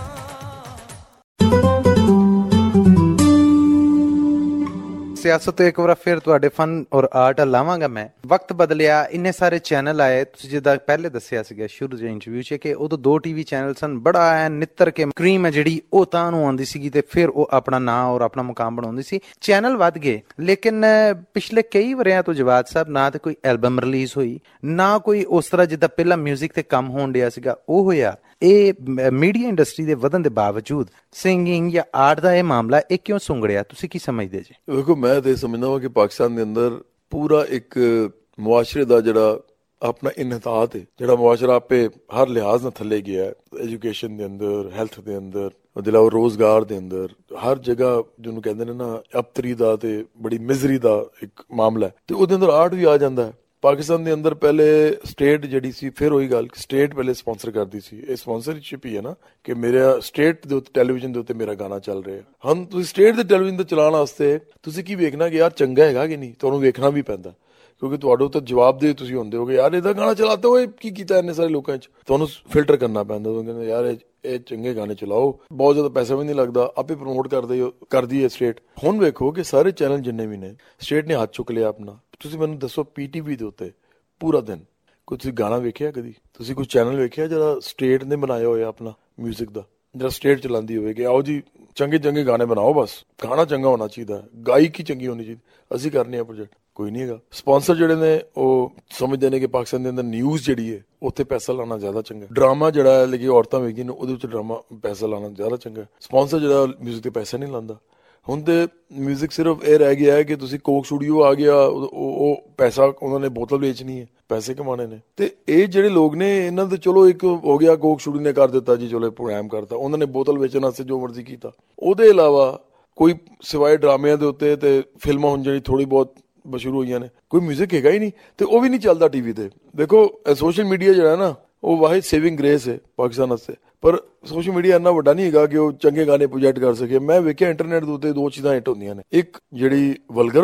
ਸਿਆਸਤ ਤੋਂ ਇੱਕ ਵਾਰ ਫਿਰ ਤੁਹਾਡੇ ਫਨ ਔਰ ਆਰਟ ਲਾਵਾਂਗਾ ਮੈਂ। ਵਕਤ ਬਦਲਿਆ, ਇੰਨੇ ਸਾਰੇ ਚੈਨਲ ਆਏ। ਤੁਸੀਂ ਜਿੱਦਾਂ ਪਹਿਲੇ ਦੱਸਿਆ ਸੀਗਾ ਸ਼ੁਰੂ ਦੇ ਇੰਟਰਵਿਊ 'ਚ ਕਿ ਉਦੋਂ ਦੋ ਟੀਵੀ ਚੈਨਲ ਸਨ, ਬੜਾ ਐ ਨਿੱਤਰ ਕੇ ਕਰੀਮ ਹੈ ਜਿਹੜੀ ਉਹ ਤਾਂ ਨੂੰ ਆਉਂਦੀ ਸੀਗੀ ਤੇ ਫਿਰ ਉਹ ਆਪਣਾ ਨਾਂ ਔਰ ਆਪਣਾ ਮੁਕਾਮ ਬਣਾਉਂਦੀ ਸੀ। ਚੈਨਲ ਵੱਧ ਗਏ, ਲੇਕਿਨ ਪਿਛਲੇ ਕਈ ਵਰਿਆਂ ਤੋਂ ਜਵਾਦ ਸਾਹਿਬ ਨਾ ਤੇ ਕੋਈ ਐਲਬਮ ਰਿਲੀਜ਼ ਹੋਈ, ਨਾ ਕੋਈ ਉਸ ਤਰ੍ਹਾਂ ਜਿੱਦਾਂ ਪਹਿਲਾਂ ਮਿਊਜ਼ਿਕ ਤੇ ਕੰਮ ਹੋਣ ਡਿਆ ਸੀਗਾ ਉਹ ਹੋਇਆ। ਇਹ ਮੀਡੀਆ ਇੰਡਸਟਰੀ ਦੇ ਵਧਣ ਦੇ ਬਾਵਜੂਦ ਸਿੰਗਿੰਗ ਜਾਂ ਆਰਟ ਦਾ ਇਹ ਮਾਮਲਾ ਇਹ ਕਿਉਂ ਸੁੰਗੜਿਆ? ਤੁਸੀਂ ਕੀ ਸਮਝਦੇ ਜੀ? ਦੇਖੋ, ਮੈਂ ਤੇ ਸਮਝਦਾ ਹਾਂ ਕਿ ਪਾਕਿਸਤਾਨ ਦੇ ਅੰਦਰ ਪੂਰਾ ਇੱਕ ਮੁਆਸ਼ਰੇ ਦਾ ਜਿਹੜਾ ਆਪਣਾ ਇਨਹਤਾਤ ਹੈ, ਜਿਹੜਾ ਮੁਆਸ਼ਰਾ ਆਪੇ ਹਰ ਲਿਹਾਜ਼ ਨਾਲ ਥੱਲੇ ਗਿਆ, ਐਜੂਕੇਸ਼ਨ ਦੇ ਅੰਦਰ, ਹੈਲਥ ਦੇ ਅੰਦਰ, ਉਹਦੇ ਇਲਾਵਾ ਰੋਜ਼ਗਾਰ ਦੇ ਅੰਦਰ, ਹਰ ਜਗ੍ਹਾ ਜਿਹਨੂੰ ਕਹਿੰਦੇ ਨੇ ਨਾ ਅਬਤਰੀ ਦਾ ਤੇ ਬੜੀ ਮਿਜ਼ਰੀ ਦਾ ਇੱਕ ਮਾਮਲਾ ਹੈ, ਤੇ ਉਹਦੇ ਅੰਦਰ ਆਰਟ ਵੀ ਆ ਜਾਂਦਾ ਹੈ। ਪਾਕਿਸਤਾਨ ਦੇ ਅੰਦਰ ਪਹਿਲੇ ਸਟੇਟ ਜਿਹੜੀ ਸੀ, ਫਿਰ ਉਹੀ ਗੱਲ, ਸਟੇਟ ਪਹਿਲੇ ਸਪਾਂਸਰ ਕਰਦੀ ਸੀ। ਇਹ ਸਪਾਂਸਰਸ਼ਿਪ ਹੀ ਹੈ ਨਾ ਕਿ ਮੇਰਾ ਸਟੇਟ ਦੇ ਉੱਤੇ ਟੈਲੀਵਿਜ਼ਨ ਦੇ ਉੱਤੇ ਮੇਰਾ ਗਾਣਾ ਚੱਲ ਰਿਹਾ। ਹੁਣ ਤੁਸੀਂ ਸਟੇਟ ਦੇ ਟੈਲੀਵਿਜ਼ਨ ਤੇ ਚਲਾਉਣ ਵਾਸਤੇ ਤੁਸੀਂ ਕੀ ਵੇਖਣਾ ਕਿ ਯਾਰ ਚੰਗਾ ਹੈਗਾ ਕਿ ਨਹੀਂ, ਤੁਹਾਨੂੰ ਵੇਖਣਾ ਵੀ ਪੈਂਦਾ ਕਿਉਂਕਿ ਤੁਹਾਡੇ ਉੱਤੇ ਜਵਾਬਦੇਹ ਤੁਸੀਂ ਹੁੰਦੇ ਹੋਗੇ। ਯਾਰ ਇਹਦਾ ਗਾਣਾ ਚਲਾਤੇ ਹੋਏ ਕੀ ਕੀਤਾ ਇੰਨੇ ਸਾਰੇ ਲੋਕਾਂ 'ਚ, ਤੁਹਾਨੂੰ ਫਿਲਟਰ ਕਰਨਾ ਪੈਂਦਾ। ਕਹਿੰਦੇ ਯਾਰ ਇਹ ਇਹ ਚੰਗੇ ਗਾਣੇ ਚਲਾਓ, ਬਹੁਤ ਜ਼ਿਆਦਾ ਪੈਸਾ ਵੀ ਨਹੀਂ ਲੱਗਦਾ, ਆਪੇ ਪ੍ਰਮੋਟ ਕਰਦੇ ਕਰਦੀ ਹੈ ਸਟੇਟ। ਹੁਣ ਵੇਖੋ ਕਿ ਸਾਰੇ ਚੈਨਲ ਜਿੰਨੇ ਵੀ ਨੇ ਸਟੇਟ ਨੇ ਹੱਥ ਚੁੱਕ ਲਿਆ ਆਪਣਾ। ਤੁਸੀਂ ਮੈਨੂੰ ਦੱਸੋ ਪੀਟੀਵੀ ਦੇ ਉੱਤੇ ਪੂਰਾ ਦਿਨ ਕੋਈ ਤੁਸੀਂ ਗਾਣਾ ਵੇਖਿਆ ਕਦੀ? ਤੁਸੀਂ ਕੋਈ ਚੈਨਲ ਵੇਖਿਆ ਜਿਹੜਾ ਸਟੇਟ ਨੇ ਬਣਾਇਆ ਹੋਇਆ ਆਪਣਾ ਮਿਊਜ਼ਿਕ ਦਾ, ਜਿਹੜਾ ਸਟੇਟ ਚਲਾਉਂਦੀ ਹੋਵੇ ਕਿ ਆਓ ਜੀ ਚੰਗੇ ਚੰਗੇ ਗਾਣੇ ਬਣਾਓ, ਬਸ ਗਾਣਾ ਚੰਗਾ ਹੋਣਾ ਚਾਹੀਦਾ, ਗਾਇਕੀ ਚੰਗੀ ਹੋਣੀ ਚਾਹੀਦੀ, ਅਸੀਂ ਕਰਨੇ ਆ ਪ੍ਰੋਜੈਕਟ? ਕੋਈ ਨਹੀਂ ਹੈਗਾ। ਸਪਾਂਸਰ ਜਿਹੜੇ ਨੇ ਉਹ ਸਮਝਦੇ ਨੇ ਕਿ ਪਾਕਿਸਤਾਨ ਦੇ ਅੰਦਰ ਨਿਊਜ਼ ਜਿਹੜੀ ਹੈ ਉੱਥੇ ਪੈਸਾ ਲਾਉਣਾ ਜ਼ਿਆਦਾ ਚੰਗਾ, ਡਰਾਮਾ ਜਿਹੜਾ ਹੈ ਲੇਕਿਨ ਔਰਤਾਂ ਵੇਖਦੀਆਂ ਨੇ ਉਹਦੇ ਉੱਤੇ ਡਰਾਮਾ ਪੈਸਾ ਲਾਉਣਾ ਜ਼ਿਆਦਾ ਚੰਗਾ। ਸਪਾਂਸਰ ਜਿਹੜਾ ਮਿਊਜ਼ਿਕ ਤੇ ਪੈਸਾ ਨਹੀਂ ਲਾਉਂਦਾ। ਹੁਣ ਤੇ ਮਿਊਜ਼ਿਕ ਸਿਰਫ ਇਹ ਰਹਿ ਗਿਆ ਹੈ ਕਿ ਤੁਸੀਂ ਕੋਕ ਸਟੂਡੀਓ ਆ ਗਿਆ, ਉਹ ਪੈਸਾ ਉਹਨਾਂ ਨੇ ਬੋਤਲ ਵੇਚਣੀ ਹੈ, ਪੈਸੇ ਕਮਾਣੇ ਨੇ। ਤੇ ਇਹ ਜਿਹੜੇ ਲੋਕ ਨੇ ਇਹਨਾਂ ਦੇ ਚਲੋ ਇੱਕ ਹੋ ਗਿਆ, ਕੋਕ ਸਟੂਡੀਓ ਨੇ ਕਰ ਦਿੱਤਾ ਜੀ, ਚਲੋ ਪ੍ਰੋਗਰਾਮ ਕਰਤਾ, ਉਹਨਾਂ ਨੇ ਬੋਤਲ ਵੇਚਣ ਵਾਸਤੇ ਜੋ ਮਰਜ਼ੀ ਕੀਤਾ। ਉਹਦੇ ਇਲਾਵਾ ਕੋਈ ਸਿਵਾਏ ਡਰਾਮਿਆਂ ਦੇ ਉੱਤੇ ਤੇ ਫਿਲਮਾਂ ਹੁਣ ਜਿਹੜੀ ਥੋੜੀ ਬਹੁਤ ਸ਼ੁਰੂ ਹੋਈਆਂ ਨੇ, ਕੋਈ ਮਿਊਜ਼ਿਕ ਹੈਗਾ ਹੀ ਨਹੀਂ, ਤੇ ਉਹ ਵੀ ਨਹੀਂ ਚੱਲਦਾ ਟੀਵੀ ਤੇ। ਦੇਖੋ ਸੋਸ਼ਲ ਮੀਡੀਆ ਜਿਹੜਾ ਨਾ ਉਹ ਵਾਹਿਦ ਸੇਵਿੰਗ ਗ੍ਰੇਸ ਹੈ ਪਾਕਿਸਤਾਨ ਵਾਸਤੇ, ਪਰ ਸੋਸ਼ਲ ਮੀਡੀਆ ਇੰਨਾ ਵੱਡਾ ਨਹੀਂ ਹੈਗਾ ਕਿ ਉਹ ਚੰਗੇ ਗਾਣੇ ਪ੍ਰੋਜੈਕਟ ਕਰ ਸਕੇ। ਮੈਂ ਵੇਖਿਆ ਇੰਟਰਨੈਟ ਦੇ ਉੱਤੇ ਦੋ ਚੀਜ਼ਾਂ ਹਿੱਟ ਹੁੰਦੀਆਂ ਨੇ, ਇੱਕ ਜਿਹੜੀ ਵਲਗਰ ਹੋਵੇ,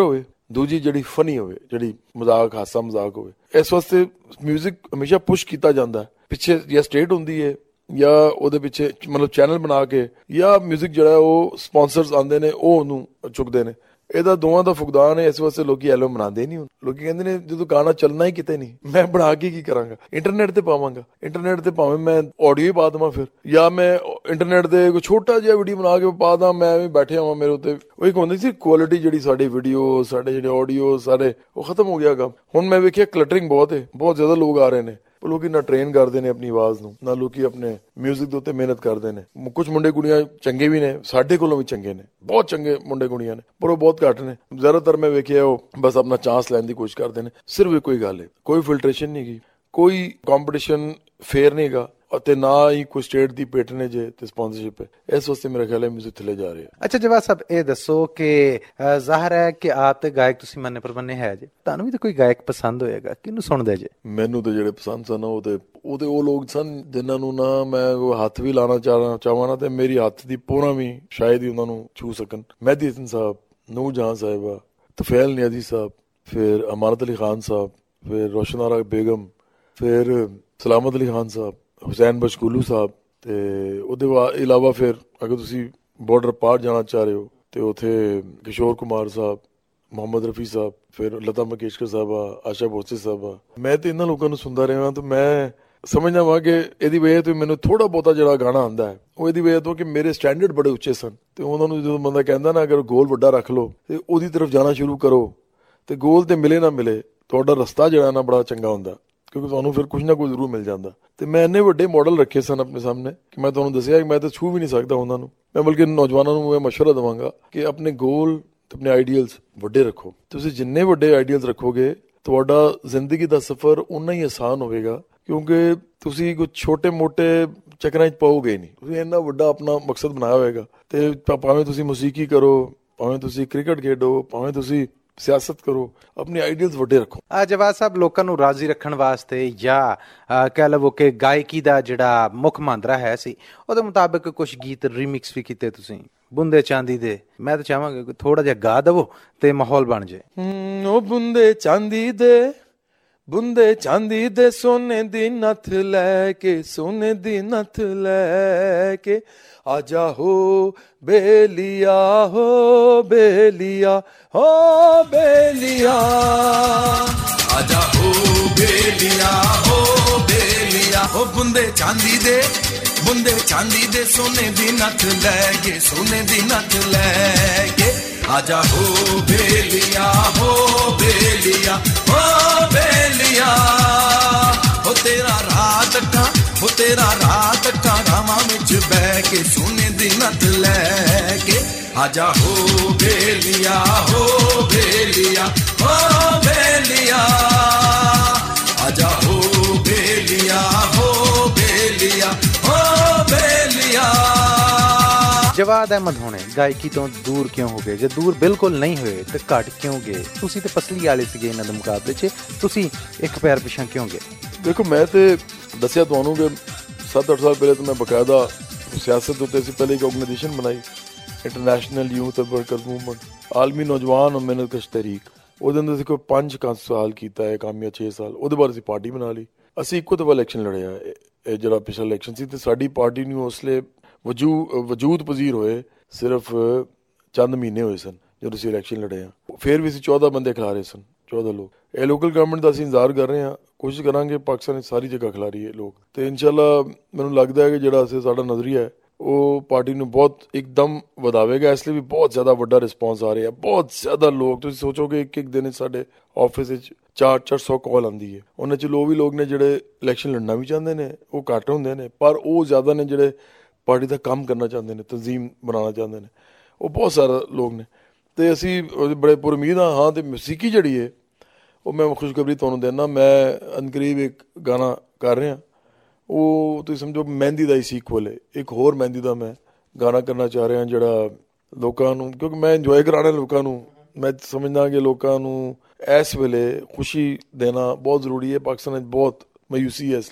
ਦੂਜੀ ਜਿਹੜੀ ਫਨੀ ਹੋਵੇ, ਜਿਹੜੀ ਮਜ਼ਾਕ ਹਾਸਾ ਮਜ਼ਾਕ ਹੋਵੇ। ਇਸ ਵਾਸਤੇ ਮਿਊਜ਼ਿਕ ਹਮੇਸ਼ਾ ਪੁਸ਼ ਕੀਤਾ ਜਾਂਦਾ, ਪਿੱਛੇ ਜਾਂ ਸਟੇਟ ਹੁੰਦੀ ਹੈ ਜਾਂ ਉਹਦੇ ਪਿੱਛੇ ਮਤਲਬ ਚੈਨਲ ਬਣਾ ਕੇ, ਜਾਂ ਮਿਊਜ਼ਿਕ ਜਿਹੜਾ ਉਹ ਸਪਾਂਸਰਸ ਆਉਂਦੇ ਨੇ ਉਹ ਉਹਨੂੰ ਚੁੱਕਦੇ ਨੇ। ਇਹਦਾ ਦੋਵਾਂ ਦਾ ਫੁਕਦਾਨ ਹੈ। ਇਸ ਵਾਸਤੇ ਲੋਕੀ ਐਲਬਮ ਬਣਾਉਂਦੇ ਨਹੀਂ। ਹੁਣ ਲੋਕੀ ਕਹਿੰਦੇ ਨੇ ਜਦੋਂ ਗਾਣਾ ਚੱਲਣਾ ਹੀ ਕਿਤੇ ਨਹੀਂ, ਮੈਂ ਬਣਾ ਕੇ ਕੀ ਕਰਾਂਗਾ, ਇੰਟਰਨੈਟ ਤੇ ਪਾਵਾਂਗਾ। ਇੰਟਰਨੈਟ ਤੇ ਭਾਵੇਂ ਮੈਂ ਆਡੀਓ ਹੀ ਪਾ ਦੇਵਾਂ ਫਿਰ, ਜਾਂ ਮੈਂ ਇੰਟਰਨੈਟ ਤੇ ਕੋਈ ਛੋਟਾ ਜਿਹਾ ਵੀਡੀਓ ਬਣਾ ਕੇ ਪਾ ਦਾਂ, ਮੈਂ ਵੀ ਬੈਠਿਆ ਹਾਂ ਮੇਰੇ ਉੱਤੇ। ਉਹ ਇੱਕ ਹੁੰਦੀ ਸੀ ਕੁਆਲਿਟੀ ਜਿਹੜੀ ਸਾਡੀ ਵੀਡੀਓ, ਸਾਡੇ ਜਿਹੜੇ ਆਡੀਓ ਸਾਰੇ, ਉਹ ਖਤਮ ਹੋ ਗਿਆ ਕੰਮ। ਹੁਣ ਮੈਂ ਵੇਖਿਆ ਕਲਟਰਿੰਗ ਬਹੁਤ ਹੈ, ਬਹੁਤ ਜ਼ਿਆਦਾ ਲੋਕ ਆ ਰਹੇ ਨੇ। ਲੋਕੀ ਨਾ ਟ੍ਰੇਨ ਕਰਦੇ ਨੇ ਆਪਣੀ ਆਵਾਜ਼ ਨੂੰ, ਨਾ ਲੋਕੀ ਆਪਣੇ ਮਿਊਜ਼ਿਕ ਦੇ ਉੱਤੇ ਮਿਹਨਤ ਕਰਦੇ ਨੇ। ਕੁਝ ਮੁੰਡੇ ਕੁੜੀਆਂ ਚੰਗੇ ਵੀ ਨੇ, ਸਾਡੇ ਕੋਲੋਂ ਵੀ ਚੰਗੇ ਨੇ, ਬਹੁਤ ਚੰਗੇ ਮੁੰਡੇ ਕੁੜੀਆਂ ਨੇ, ਪਰ ਉਹ ਬਹੁਤ ਘੱਟ ਨੇ। ਜ਼ਿਆਦਾਤਰ ਮੈਂ ਵੇਖਿਆ ਉਹ ਬਸ ਆਪਣਾ ਚਾਂਸ ਲੈਣ ਦੀ ਕੋਸ਼ਿਸ਼ ਕਰਦੇ ਨੇ। ਸਿਰਫ ਇੱਕੋ ਹੀ ਗੱਲ ਹੈ, ਕੋਈ ਫਿਲਟਰੇਸ਼ਨ ਨਹੀਂ ਗੀ, ਕੋਈ ਕੰਪੀਟੀਸ਼ਨ ਫੇਅਰ ਨਹੀਂ ਗਾ, ਅਤੇ ਨਾ ਹੀ ਕੋਈ ਸਟੇਟ ਦੀ ਪੈਟਰਨੇਜ ਹੈ ਤੇ ਸਪਾਂਸਰਸ਼ਿਪ ਹੈ। ਇਸ ਵਾਸਤੇ ਮੇਰਾ ਖਿਆਲ ਹੈ ਮਿਊਜ਼ਿਕ ਥੱਲੇ ਜਾ ਰਿਹਾ। ਅੱਛਾ ਜਵਾਦ ਸਾਹਿਬ, ਇਹ ਦੱਸੋ ਕਿ ਜ਼ਾਹਰ ਹੈ ਕਿ ਆਪ ਤੇ ਗਾਇਕ ਤੁਸੀਂ ਮੰਨੇ ਪਰਮੰਨੇ ਹੈ ਜੇ, ਤੁਹਾਨੂੰ ਵੀ ਤਾਂ ਕੋਈ ਗਾਇਕ ਪਸੰਦ ਹੋਏਗਾ, ਕਿਹਨੂੰ ਸੁਣਦੇ ਜੇ? ਮੈਨੂੰ ਤਾਂ ਜਿਹੜੇ ਪਸੰਦ ਸਨ ਉਹ ਤੇ ਉਹਦੇ ਉਹ ਲੋਕ ਸਨ ਜਿਨ੍ਹਾਂ ਨੂੰ ਨਾ ਮੈਂ ਹੱਥ ਵੀ ਲਾਉਣਾ ਚਾਹ ਚਾਹਵਾਂ ਨਾ ਤੇ ਮੇਰੀ ਹੱਥ ਦੀ ਪੋਣਾ ਵੀ ਸ਼ਾਇਦ ਹੀ ਉਹਨਾਂ ਨੂੰ ਛੂ ਸਕਣ। ਮਹਿਦੀ ਹਸਨ ਸਾਹਿਬ, ਨੂਰ ਜਹਾਂ ਸਾਹਿਬਾ, ਤੁਫੈਲ ਨਿਆਜ਼ੀ ਸਾਹਿਬ, ਫਿਰ ਅਮਾਨਤ ਅਲੀ ਖਾਨ ਸਾਹਿਬ, ਫਿਰ ਰੋਸ਼ਨ ਆਰਾ ਬੇਗਮ, ਫਿਰ ਸਲਾਮਤ ਅਲੀ ਖਾਨ ਸਾਹਿਬ, ਹੁਸੈਨ ਬਸ਼ਕੂਲੂ ਸਾਹਿਬ। ਤੇ ਉਹਦੇ ਇਲਾਵਾ ਫਿਰ ਅਗਰ ਤੁਸੀਂ ਬਾਰਡਰ ਪਾਰ ਜਾਣਾ ਚਾਹ ਰਹੇ ਹੋ ਤੇ ਉੱਥੇ ਕਿਸ਼ੋਰ ਕੁਮਾਰ ਸਾਹਿਬ, ਮੁਹੰਮਦ ਰਫੀ ਸਾਹਿਬ, ਫਿਰ ਲਤਾ ਮੰਗੇਸ਼ਕਰ ਸਾਹਿਬਾ, ਆਸ਼ਾ ਭੋਸਲੇ ਸਾਹਿਬਾ। ਮੈਂ ਤੇ ਇਹਨਾਂ ਲੋਕਾਂ ਨੂੰ ਸੁਣਦਾ ਰਿਹਾ ਤਾਂ ਮੈਂ ਸਮਝਦਾ ਵਾਂ ਕਿ ਇਹਦੀ ਵਜ੍ਹਾ ਤੋਂ ਮੈਨੂੰ ਥੋੜਾ ਬਹੁਤਾ ਜਿਹੜਾ ਗਾਣਾ ਆਉਂਦਾ ਹੈ ਉਹ ਇਹਦੀ ਵਜ੍ਹਾ ਤੋਂ ਕਿ ਮੇਰੇ ਸਟੈਂਡਰਡ ਬੜੇ ਉੱਚੇ ਸਨ। ਤੇ ਉਹਨਾਂ ਨੂੰ ਜਦੋਂ ਬੰਦਾ ਕਹਿੰਦਾ ਨਾ ਅਗਰ ਗੋਲ ਵੱਡਾ ਰੱਖ ਲਓ ਤੇ ਉਹਦੀ ਤਰਫ ਜਾਣਾ ਸ਼ੁਰੂ ਕਰੋ, ਤੇ ਗੋਲ ਤੇ ਮਿਲੇ ਨਾ ਮਿਲੇ ਤੁਹਾਡਾ ਰਸਤਾ ਜਿਹੜਾ ਨਾ ਬੜਾ ਚੰਗਾ ਹੁੰਦਾ, ਕਿਉਂਕਿ ਤੁਹਾਨੂੰ ਫਿਰ ਕੁਝ ਨਾ ਕੁਝ ਜ਼ਰੂਰ ਮਿਲ ਜਾਂਦਾ। ਤੇ ਮੈਂ ਇੰਨੇ ਵੱਡੇ ਮਾਡਲ ਰੱਖੇ ਸਨ ਆਪਣੇ ਸਾਹਮਣੇ ਕਿ ਮੈਂ ਤੁਹਾਨੂੰ ਦੱਸਿਆ ਕਿ ਮੈਂ ਤਾਂ ਛੂ ਵੀ ਨਹੀਂ ਸਕਦਾ ਉਹਨਾਂ ਨੂੰ। ਮੈਂ ਬਲਕਿ ਨੌਜਵਾਨਾਂ ਨੂੰ ਮੈਂ ਮਸ਼ਵਰਾ ਦੇਵਾਂਗਾ ਕਿ ਆਪਣੇ ਗੋਲ ਤੇ ਆਪਣੇ ਆਈਡੀਅਲਸ ਵੱਡੇ ਰੱਖੋ। ਤੁਸੀਂ ਜਿੰਨੇ ਵੱਡੇ ਆਈਡੀਅਲਸ ਰੱਖੋਗੇ ਤੁਹਾਡਾ ਜ਼ਿੰਦਗੀ ਦਾ ਸਫ਼ਰ ਉਨਾ ਹੀ ਆਸਾਨ ਹੋਵੇਗਾ, ਕਿਉਂਕਿ ਤੁਸੀਂ ਕੁਝ ਛੋਟੇ ਮੋਟੇ ਚੱਕਰਾਂ 'ਚ ਪਾਓਗੇ ਨਹੀਂ। ਤੁਸੀਂ ਇੰਨਾ ਵੱਡਾ ਆਪਣਾ ਮਕਸਦ ਬਣਾਇਆ ਹੋਵੇਗਾ। ਤੇ ਭਾਵੇਂ ਤੁਸੀਂ ਮੌਸੀਕੀ ਕਰੋ, ਭਾਵੇਂ ਤੁਸੀਂ ਕ੍ਰਿਕਟ ਖੇਡੋ, ਭਾਵੇਂ ਤੁਸੀਂ ਸਿਆਸਤ ਕਰੋ, ਆਪਣੇ ਆਈਡੀਅਲਸ ਵੱਡੇ ਰੱਖੋ। ਆ ਜਵਾਦ ਸਾਹਿਬ, ਲੋਕਾਂ ਨੂੰ ਰਾਜ਼ੀ ਰੱਖਣ ਵਾਸਤੇ ਜਾਂ ਕਹਿ ਲਵੋ ਕਿ ਗਾਇਕੀ ਦਾ ਜਿਹੜਾ ਮੁੱਖ ਮੰਤਰਾ ਹੈ ਸੀ, ਉਹਦੇ ਮੁਤਾਬਿਕ ਕੁਝ ਗੀਤ ਰੀਮਿਕਸ ਵੀ ਕੀਤੇ ਤੁਸੀਂ, ਬੁੰਦੇ ਚਾਂਦੀ ਦੇ। ਮੈਂ ਤਾਂ ਚਾਹਾਂਗਾ ਥੋੜਾ ਜਿਹਾ ਗਾ ਦੇਵੋ ਤੇ ਮਾਹੌਲ ਬਣ ਜਾਏ। ਉਹ ਬੁੰਦੇ ਚਾਂਦੀ ਦੇ, ਬੁੰਦੇ ਚਾਂਦੀ ਦੇ, ਸੋਨੇ ਦੀ ਨੱਥ ਲੈ ਕੇ, ਸੋਨੇ ਦੀ ਨੱਥ ਲੈ ਕੇ, ਆਜਾ ਹੋ ਬੇਲੀਆ, ਹੋ ਬੇਲੀਆ, ਹੋ ਬੇਲੀਆ, ਆਜਾ ਹੋ ਬੇਲੀਆ, ਹੋ ਬੇਲੀਆ। ਹੋ ਬੁੰਦੇ ਚਾਂਦੀ ਦੇ, ਬੁੰਦੇ ਚਾਂਦੀ ਦੇ, ਸੋਨੇ ਦੀ ਨੱਥ ਲੈ ਕੇ, ਸੋਨੇ ਦੀ ਨੱਥ ਲੈ ਕੇ, ਆਜਾ ਹੋ ਬੇਲੀਆ, ਹੋ ਬੇਲੀਆ, ਹੋ ਬੇਲੀਆ। ਹੋ ਤੇਰਾ ਰਾਤ ਟਾ, ਹੋ ਤੇਰਾ ਰਾਤ ਟਾ, ਰਾਵਾਂ ਵਿੱਚ ਬਹਿ ਕੇ, ਸੋਨੇ ਦੀ ਨੱਥ ਲੈ ਕੇ, ਆਜਾ ਹੋ ਬੇਲੀਆ, ਹੋ ਬੇਲੀਆ, ਹੋ ਬੇਲੀਆ, ਆਜਾ ਹੋ ਬੇਲੀਆ, ਹੋ ਬੇਲੀਆ, ਹੋ ਬੇਲੀਆ। ਜਵਾਦ ਅਹਿਮਦ ਹੋਣੇ ਗਾਇਕੀ ਤੋਂ ਦੂਰ ਕਿਉਂ ਹੋ ਗਏ? ਜੇ ਦੂਰ ਬਿਲਕੁਲ ਨਹੀਂ ਹੋਏ ਤੇ ਘੱਟ ਕਿਉਂ ਗਏ? ਤੁਸੀਂ ਤੇ ਪਸਲੀ ਵਾਲੇ ਸੀਗੇ ਇਹਨਾਂ ਦੇ ਮੁਕਾਬਲੇ 'ਚ, ਤੁਸੀਂ ਇੱਕ ਪੈਰ ਪਿਛਾਂ ਕਿਉਂ ਗਏ? ਦੇਖੋ, ਮੈਂ ਤੇ ਦੱਸਿਆ ਤੁਹਾਨੂੰ ਕਿ ਸੱਤ ਅੱਠ ਸਾਲ ਪਹਿਲੇ ਤਾਂ ਮੈਂ ਬਕਾਇਦਾ ਸਿਆਸਤ ਉੱਤੇ ਸੀ। ਪਹਿਲੇ ਇੱਕ ਆਰਗੇਨਾਈਜੇਸ਼ਨ ਬਣਾਈ, ਇੰਟਰਨੈਸ਼ਨਲ ਯੂਥ ਵਰਕਰ ਮੂਵਮੈਂਟ, ਆਲਮੀ ਨੌਜਵਾਨ ਮਿਹਨਤ ਕਸ਼ ਤਹਿਰੀਕ। ਉਹਦੇ ਅੰਦਰ ਅਸੀਂ ਕੋਈ ਪੰਜ ਕੁ ਸਾਲ ਕੀਤਾ ਹੈ ਕੰਮ, ਜਾਂ ਛੇ ਸਾਲ। ਉਹਦੇ ਬਾਅਦ ਅਸੀਂ ਪਾਰਟੀ ਬਣਾ ਲਈ। ਅਸੀਂ ਇੱਕੋ ਦਫਾ ਇਲੈਕਸ਼ਨ ਲੜਿਆ, ਇਹ ਜਿਹੜਾ ਪਿਛਲਾ ਇਲੈਕਸ਼ਨ ਸੀ, ਤੇ ਸਾਡੀ ਪਾਰਟੀ ਨੂੰ ਉਸ ਵੇਲੇ ਵਜੂ ਵਜੂਦ ਪਜ਼ੀਰ ਹੋਏ ਸਿਰਫ ਚੰਦ ਮਹੀਨੇ ਹੋਏ ਸਨ ਜਦੋਂ ਅਸੀਂ ਇਲੈਕਸ਼ਨ ਲੜੇ ਹਾਂ। ਫਿਰ ਵੀ ਅਸੀਂ ਚੌਦਾਂ ਬੰਦੇ ਖਿਲਾਰੇ ਸਨ, ਚੌਦਾਂ ਲੋਕ। ਇਹ ਲੋਕਲ ਗਵਰਨਮੈਂਟ ਦਾ ਅਸੀਂ ਇੰਤਜ਼ਾਰ ਕਰ ਰਹੇ ਹਾਂ, ਕੋਸ਼ਿਸ਼ ਕਰਾਂਗੇ ਪਾਕਿਸਤਾਨ ਵਿੱਚ ਸਾਰੀ ਜਗ੍ਹਾ ਖਿਲਾ ਰਹੀ ਹੈ ਲੋਕ। ਤੇ ਇਨਸ਼ਾਅੱਲਾ ਮੈਨੂੰ ਲੱਗਦਾ ਹੈ ਕਿ ਜਿਹੜਾ ਅਸੀਂ ਸਾਡਾ ਨਜ਼ਰੀਆ ਹੈ ਉਹ ਪਾਰਟੀ ਨੂੰ ਬਹੁਤ ਇੱਕਦਮ ਵਧਾਵੇਗਾ। ਇਸ ਲਈ ਵੀ ਬਹੁਤ ਜ਼ਿਆਦਾ ਵੱਡਾ ਰਿਸਪੌਂਸ ਆ ਰਿਹਾ, ਬਹੁਤ ਜ਼ਿਆਦਾ ਲੋਕ। ਤੁਸੀਂ ਸੋਚੋਗੇ ਇੱਕ ਇੱਕ ਦਿਨ ਸਾਡੇ ਆਫਿਸ ਵਿੱਚ ਚਾਰ ਚਾਰ ਸੌ ਕਾਲ ਆਉਂਦੀ ਹੈ। ਉਹਨਾਂ 'ਚ ਲੋਕ ਵੀ ਲੋਕ ਨੇ ਜਿਹੜੇ ਇਲੈਕਸ਼ਨ ਲੜਨਾ ਵੀ ਚਾਹੁੰਦੇ ਨੇ, ਉਹ ਘੱਟ ਹੁੰਦੇ ਨੇ, ਪਰ ਉਹ ਜ਼ਿਆਦਾ ਨੇ ਜਿਹੜੇ ਪਾਰਟੀ ਦਾ ਕੰਮ ਕਰਨਾ ਚਾਹੁੰਦੇ ਨੇ, ਤਨਜ਼ੀਮ ਬਣਾਉਣਾ ਚਾਹੁੰਦੇ ਨੇ, ਉਹ ਬਹੁਤ ਸਾਰੇ ਲੋਕ ਨੇ। ਤੇ ਅਸੀਂ ਬੜੇ ਪੁਰਮੀਦ ਹਾਂ। ਹਾਂ, ਤੇ ਮੌਸੀਕੀ ਜਿਹੜੀ ਹੈ ਉਹ ਮੈਂ ਖੁਸ਼ਖਬਰੀ ਤੁਹਾਨੂੰ ਦੇਣਾ, ਮੈਂ ਅਨਕਰੀਬ ਇੱਕ ਗਾਣਾ ਕਰ ਰਿਹਾ, ਉਹ ਤੁਸੀਂ ਸਮਝੋ ਮਹਿੰਦੀ ਦਾ ਹੀ ਸੀਕਵਲ ਹੈ। ਇੱਕ ਹੋਰ ਮਹਿੰਦੀ ਦਾ ਮੈਂ ਗਾਣਾ ਕਰਨਾ ਚਾਹ ਰਿਹਾ ਜਿਹੜਾ ਲੋਕਾਂ ਨੂੰ, ਕਿਉਂਕਿ ਮੈਂ ਇੰਜੋਏ ਕਰਾਉਣਾ ਲੋਕਾਂ ਨੂੰ। ਮੈਂ ਸਮਝਦਾ ਕਿ ਲੋਕਾਂ ਨੂੰ ਇਸ ਵੇਲੇ ਖੁਸ਼ੀ ਦੇਣਾ ਬਹੁਤ ਜ਼ਰੂਰੀ ਹੈ। ਪਾਕਿਸਤਾਨ ਵਿੱਚ ਬਹੁਤ ਮਾਯੂਸੀ ਹੈ ਇਸ ਲਈ,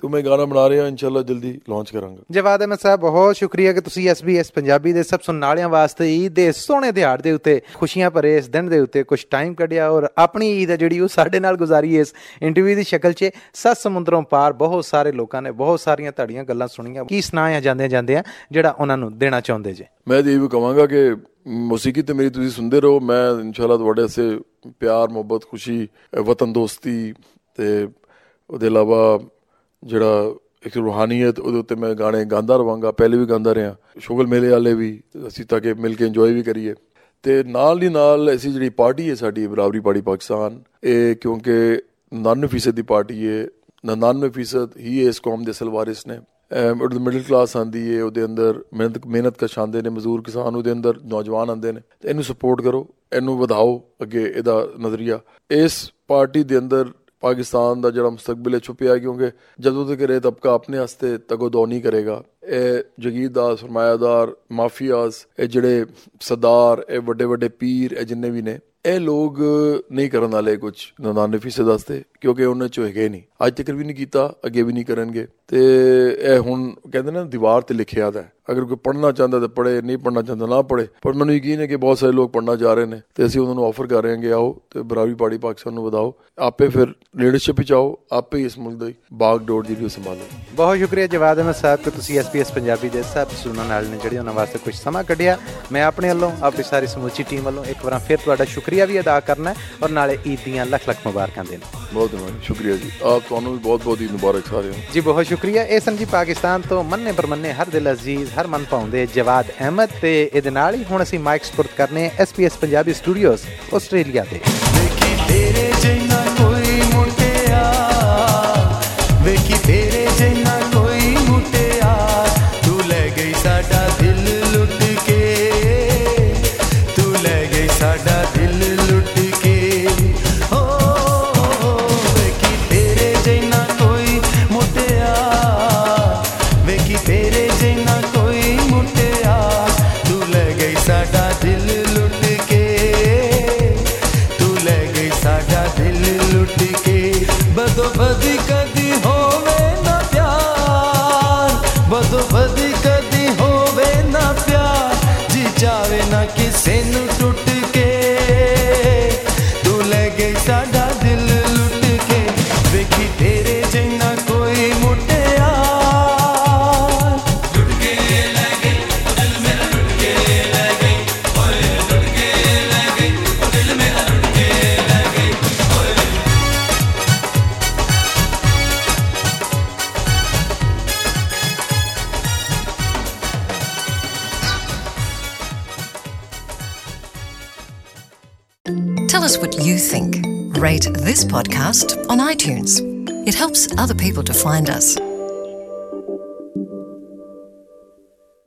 ਤੇ ਮੈਂ ਗਾਣਾ ਬਣਾ ਰਿਹਾ, ਇਨਸ਼ਾਅੱਲਾ ਜਲਦੀ ਲਾਂਚ ਕਰਾਂਗਾ। ਜਵਾਦ ਅਹਿਮਦ ਸਾਹਿਬ, ਬਹੁਤ ਸ਼ੁਕਰੀਆ ਕਿ ਤੁਸੀਂ ਐਸ ਬੀ ਐਸ ਪੰਜਾਬੀ ਦੇ ਸਭ ਸੁਣਨ ਵਾਲਿਆਂ ਵਾਸਤੇ ਈਦ ਦੇ ਸੋਹਣੇ ਦਿਹਾੜ ਦੇ ਉੱਤੇ, ਖੁਸ਼ੀਆਂ ਭਰੇ ਇਸ ਦਿਨ ਦੇ ਉੱਤੇ ਕੁਝ ਟਾਈਮ ਕੱਢਿਆ ਔਰ ਆਪਣੀ ਈਦ ਹੈ ਜਿਹੜੀ ਉਹ ਸਾਡੇ ਨਾਲ ਗੁਜ਼ਾਰੀ ਇਸ ਇੰਟਰਵਿਊ ਦੀ ਸ਼ਕਲ 'ਚ। ਸੱਤ ਸਮੁੰਦਰੋਂ ਪਾਰ ਬਹੁਤ ਸਾਰੇ ਲੋਕਾਂ ਨੇ ਬਹੁਤ ਸਾਰੀਆਂ ਤੁਹਾਡੀਆਂ ਗੱਲਾਂ ਸੁਣੀਆਂ। ਕੀ ਸੁਣਾਇਆ ਜਾਂਦੇ ਜਾਂਦੇ ਆ ਜਿਹੜਾ ਉਹਨਾਂ ਨੂੰ ਦੇਣਾ ਚਾਹੁੰਦੇ ਜੇ? ਮੈਂ ਤਾਂ ਇਹ ਵੀ ਕਹਾਂਗਾ ਕਿ ਮੌਸੀਕੀ ਤੇ ਮੇਰੀ ਤੁਸੀਂ ਸੁਣਦੇ ਰਹੋ। ਮੈਂ ਇਨਸ਼ਾਅੱਲਾ ਤੁਹਾਡੇ ਵਾਸਤੇ ਪਿਆਰ, ਮੁਹੱਬਤ, ਖੁਸ਼ੀ, ਵਤਨ ਦੋਸਤੀ ਤੇ ਉਹਦੇ ਇਲਾਵਾ ਜਿਹੜਾ ਇੱਕ ਰੂਹਾਨੀਅਤ, ਉਹਦੇ ਉੱਤੇ ਮੈਂ ਗਾਣੇ ਗਾਉਂਦਾ ਰਹਾਂਗਾ। ਪਹਿਲੇ ਵੀ ਗਾਉਂਦਾ ਰਿਹਾ, ਸ਼ੁਗਲ ਮੇਲੇ ਵਾਲੇ ਵੀ, ਅਸੀਂ ਤਾਂ ਕਿ ਮਿਲ ਕੇ ਇੰਜੋਏ ਵੀ ਕਰੀਏ। ਤੇ ਨਾਲ ਹੀ ਨਾਲ ਅਸੀਂ ਜਿਹੜੀ ਪਾਰਟੀ ਹੈ ਸਾਡੀ ਬਰਾਬਰੀ ਪਾਰਟੀ ਪਾਕਿਸਤਾਨ, ਇਹ ਕਿਉਂਕਿ ਨੜਿਨਵੇਂ ਫੀਸਦ ਦੀ ਪਾਰਟੀ ਹੈ, ਨੜਿਨਵੇਂ ਫੀਸਦ ਹੀ ਇਸ ਕੌਮ ਦੇ ਅਸਲ ਵਾਰਿਸ ਨੇ। ਉਹਦੇ ਮਿਡਲ ਕਲਾਸ ਆਉਂਦੀ ਹੈ, ਉਹਦੇ ਅੰਦਰ ਮਿਹਨਤ ਮਿਹਨਤ ਕਸ਼ ਆਉਂਦੇ ਨੇ, ਮਜ਼ਦੂਰ ਕਿਸਾਨ, ਉਹਦੇ ਅੰਦਰ ਨੌਜਵਾਨ ਆਉਂਦੇ ਨੇ। ਤੇ ਇਹਨੂੰ ਸਪੋਰਟ ਕਰੋ, ਇਹਨੂੰ ਵਧਾਓ ਅੱਗੇ, ਇਹਦਾ ਨਜ਼ਰੀਆ। ਇਸ ਪਾਰਟੀ ਦੇ ਅੰਦਰ ਪਾਕਿਸਤਾਨ ਦਾ ਜਿਹੜਾ ਮੁਸਤਕਬਲ ਹੈ ਛੁਪਿਆ, ਕਿਉਂਕਿ ਜਦੋਂ ਤੱਕ ਇਹ ਤਬਕਾ ਆਪਣੇ ਵਾਸਤੇ ਤਗੋਦੋ ਨਹੀਂ ਕਰੇਗਾ, ਇਹ ਜਗੀਰਦਾਰ, ਸਰਮਾਇਆਦਾਰ, ਮਾਫੀਆਜ਼, ਇਹ ਜਿਹੜੇ ਸਰਦਾਰ, ਇਹ ਵੱਡੇ ਵੱਡੇ ਪੀਰ, ਇਹ ਜਿੰਨੇ ਵੀ ਨੇ, ਇਹ ਲੋਕ ਨਹੀਂ ਕਰਨ ਵਾਲੇ ਕੁਝ ਨੜਿਨਵੇਂ ਫੀਸਦ ਵਾਸਤੇ, ਕਿਉਂਕਿ ਉਹਨਾਂ 'ਚੋਂ ਹੈਗੇ ਨਹੀਂ, ਅੱਜ ਤੱਕ ਵੀ ਨਹੀਂ ਕੀਤਾ, ਅੱਗੇ ਵੀ ਨਹੀਂ ਕਰਨਗੇ। ਤੇ ਇਹ ਹੁਣ ਕਹਿੰਦੇ ਨਾ ਦੀਵਾਰ ਤੇ ਲਿਖਿਆ ਦਾ, ਅਗਰ ਕੋਈ ਪੜ੍ਹਨਾ ਚਾਹੁੰਦਾ ਤਾਂ ਪੜ੍ਹੇ, ਨਹੀਂ ਪੜ੍ਹਨਾ ਚਾਹੁੰਦਾ ਨਾ ਪੜ੍ਹੇ। ਪਰ ਮੈਨੂੰ ਯਕੀਨ ਹੈ ਕਿ ਬਹੁਤ ਸਾਰੇ ਲੋਕ ਪੜ੍ਹਨਾ ਚਾਹ ਰਹੇ ਨੇ ਤੇ ਅਸੀਂ ਉਹਨਾਂ ਨੂੰ ਆਫਰ ਕਰ ਰਹੇ ਹਾਂ ਕਿ ਆਓ ਤੇ ਬਰਾਬਰੀ ਪਾਰਟੀ ਪਾਕਿਸਤਾਨ ਨੂੰ ਵਧਾਓ, ਆਪੇ ਫਿਰ ਲੀਡਰਸ਼ਿਪ ਵਿੱਚ ਆਓ, ਆਪੇ ਇਸ ਮੁਲਕ ਦੀ ਬਾਗਡੋਰ ਜਿਹੜੀ ਉਹ ਸੰਭਾਲੋ। ਬਹੁਤ ਸ਼ੁਕਰੀਆ ਜਵਾਦ ਅਹਿਮਦ ਸਾਹਿਬ ਕਿ ਤੁਸੀਂ ਐਸ ਪੀ ਐਸ ਪੰਜਾਬੀ ਦੇ ਸਭ ਸੁਣਨ ਵਾਲੇ ਨੇ ਜਿਹੜੇ ਉਹਨਾਂ ਵਾਸਤੇ ਕੁਝ ਸਮਾਂ ਕੱਢਿਆ। ਮੈਂ ਆਪਣੇ ਵੱਲੋਂ, ਆਪਣੀ ਸਾਰੀ ਸਮੁੱਚੀ ਟੀਮ ਵੱਲੋਂ ਇੱਕ ਵਾਰ ਫਿਰ ਤੁਹਾਡਾ ਸ਼ੁਕਰੀਆ ਵੀ ਅਦਾ ਕਰਨਾ ਔਰ ਨਾਲੇ ਈਦ ਦੀਆਂ ਲੱਖ ਲੱਖ ਮੁਬਾਰਕਾਂ ਦੇਣਾ। ਬਹੁਤ ਬਹੁਤ ਸ਼ੁਕਰੀਆ ਜੀ, ਆਪ ਤੁਹਾਨੂੰ ਵੀ ਬਹੁਤ ਬਹੁਤ ਈਦ ਮੁਬਾਰਕ ਸਾਰਿਆਂ ਨੂੰ ਜੀ। ਬਹੁਤ ਸ਼ੁਕਰੀਆ। ਇਹ ਸਨ ਜੀ ਪਾਕਿਸਤਾਨ ਤੋਂ ਮੰਨੇ ਪਰਮੰਨੇ, ਹਰ ਦਿਲ ਅਜ਼ੀਜ਼, ਹਰ ਮਨ ਭਾਉਂਦੇ ਜਵਾਦ ਅਹਿਮਦ। ਤੇ ਇਹਦੇ ਨਾਲ ਹੀ ਹੁਣ ਅਸੀਂ ਮਾਈਕ ਸਪੁਰਦ ਕਰਨੇ S P S Punjabi studios Australia ਦੇ। ਵੇਖੀ ਤੇਰੇ ਜਿੰਨਾ ਕੋਈ ਮੁਟਿਆ, ਵੇਖੀ ਤੇਰੇ ਜਿੰਨਾ ਕੋਈ ਮੁਟਿਆ, ਤੂੰ ਲੈ ਗਈ ਸਾਡਾ ਦਿਲ ਲੁੱਟ ਕੇ, ਤੂੰ ਲੈ ਗਈ ਸਾਡਾ ਦਿਲ ਲੁੱਟ ਕੇ। ਹੋ ਵੇਖੀ ਤੇਰੇ ਜਿੰਨਾ ਕੋਈ ਮੁਟਿਆ, ਵੇਖੀ ਤੇਰੇ ਜਿੰਨਾ ਕੋਈ ਮੁਟਿਆ, ਤੂੰ ਲੈ ਗਈ ਸਾਡਾ ਦਿਲ ਲੁੱਟ ਕੇ, ਤੂੰ ਲੈ ਗਈ ਸਾਡਾ ਦਿਲ ਲੁੱਟ ਕੇ। ਬਦੋ ਬਦੀ ਕਦੀ ਹੋਵੇ ਨਾ ਪਿਆਰ, ਬਦੋ ਬਦੀ ਕਦੀ ਹੋਵੇ ਨਾ ਪਿਆਰ, ਜੀ ਜਾਵੇ ਨਾ ਕਿਸੇ ਨੂੰ ਟੁੱਟ ਕੇ, ਤੂੰ ਲੈ ਗਈ ਸਾਡਾ ਦਿਲ ਲੁੱਟ ਕੇ। ਵੇਖੀ ਤੇਰੇ ਜਿੰਨਾ ਕੋਈ ਮੁਟਿਆ, ਲੁੱਟ ਕੇ ਲੈ ਗਈ ਉਹ ਦਿਲ ਮੇਰਾ, ਲੁੱਟ ਕੇ ਲੈ ਗਈ ਓਏ, ਲੁੱਟ ਕੇ ਲੈ ਗਈ ਉਹ ਦਿਲ ਮੇਰਾ, ਲੁੱਟ ਕੇ ਲੈ ਗਈ ਓਏ। Tell us what you think. Rate this podcast on iTunes. It helps other people to find us.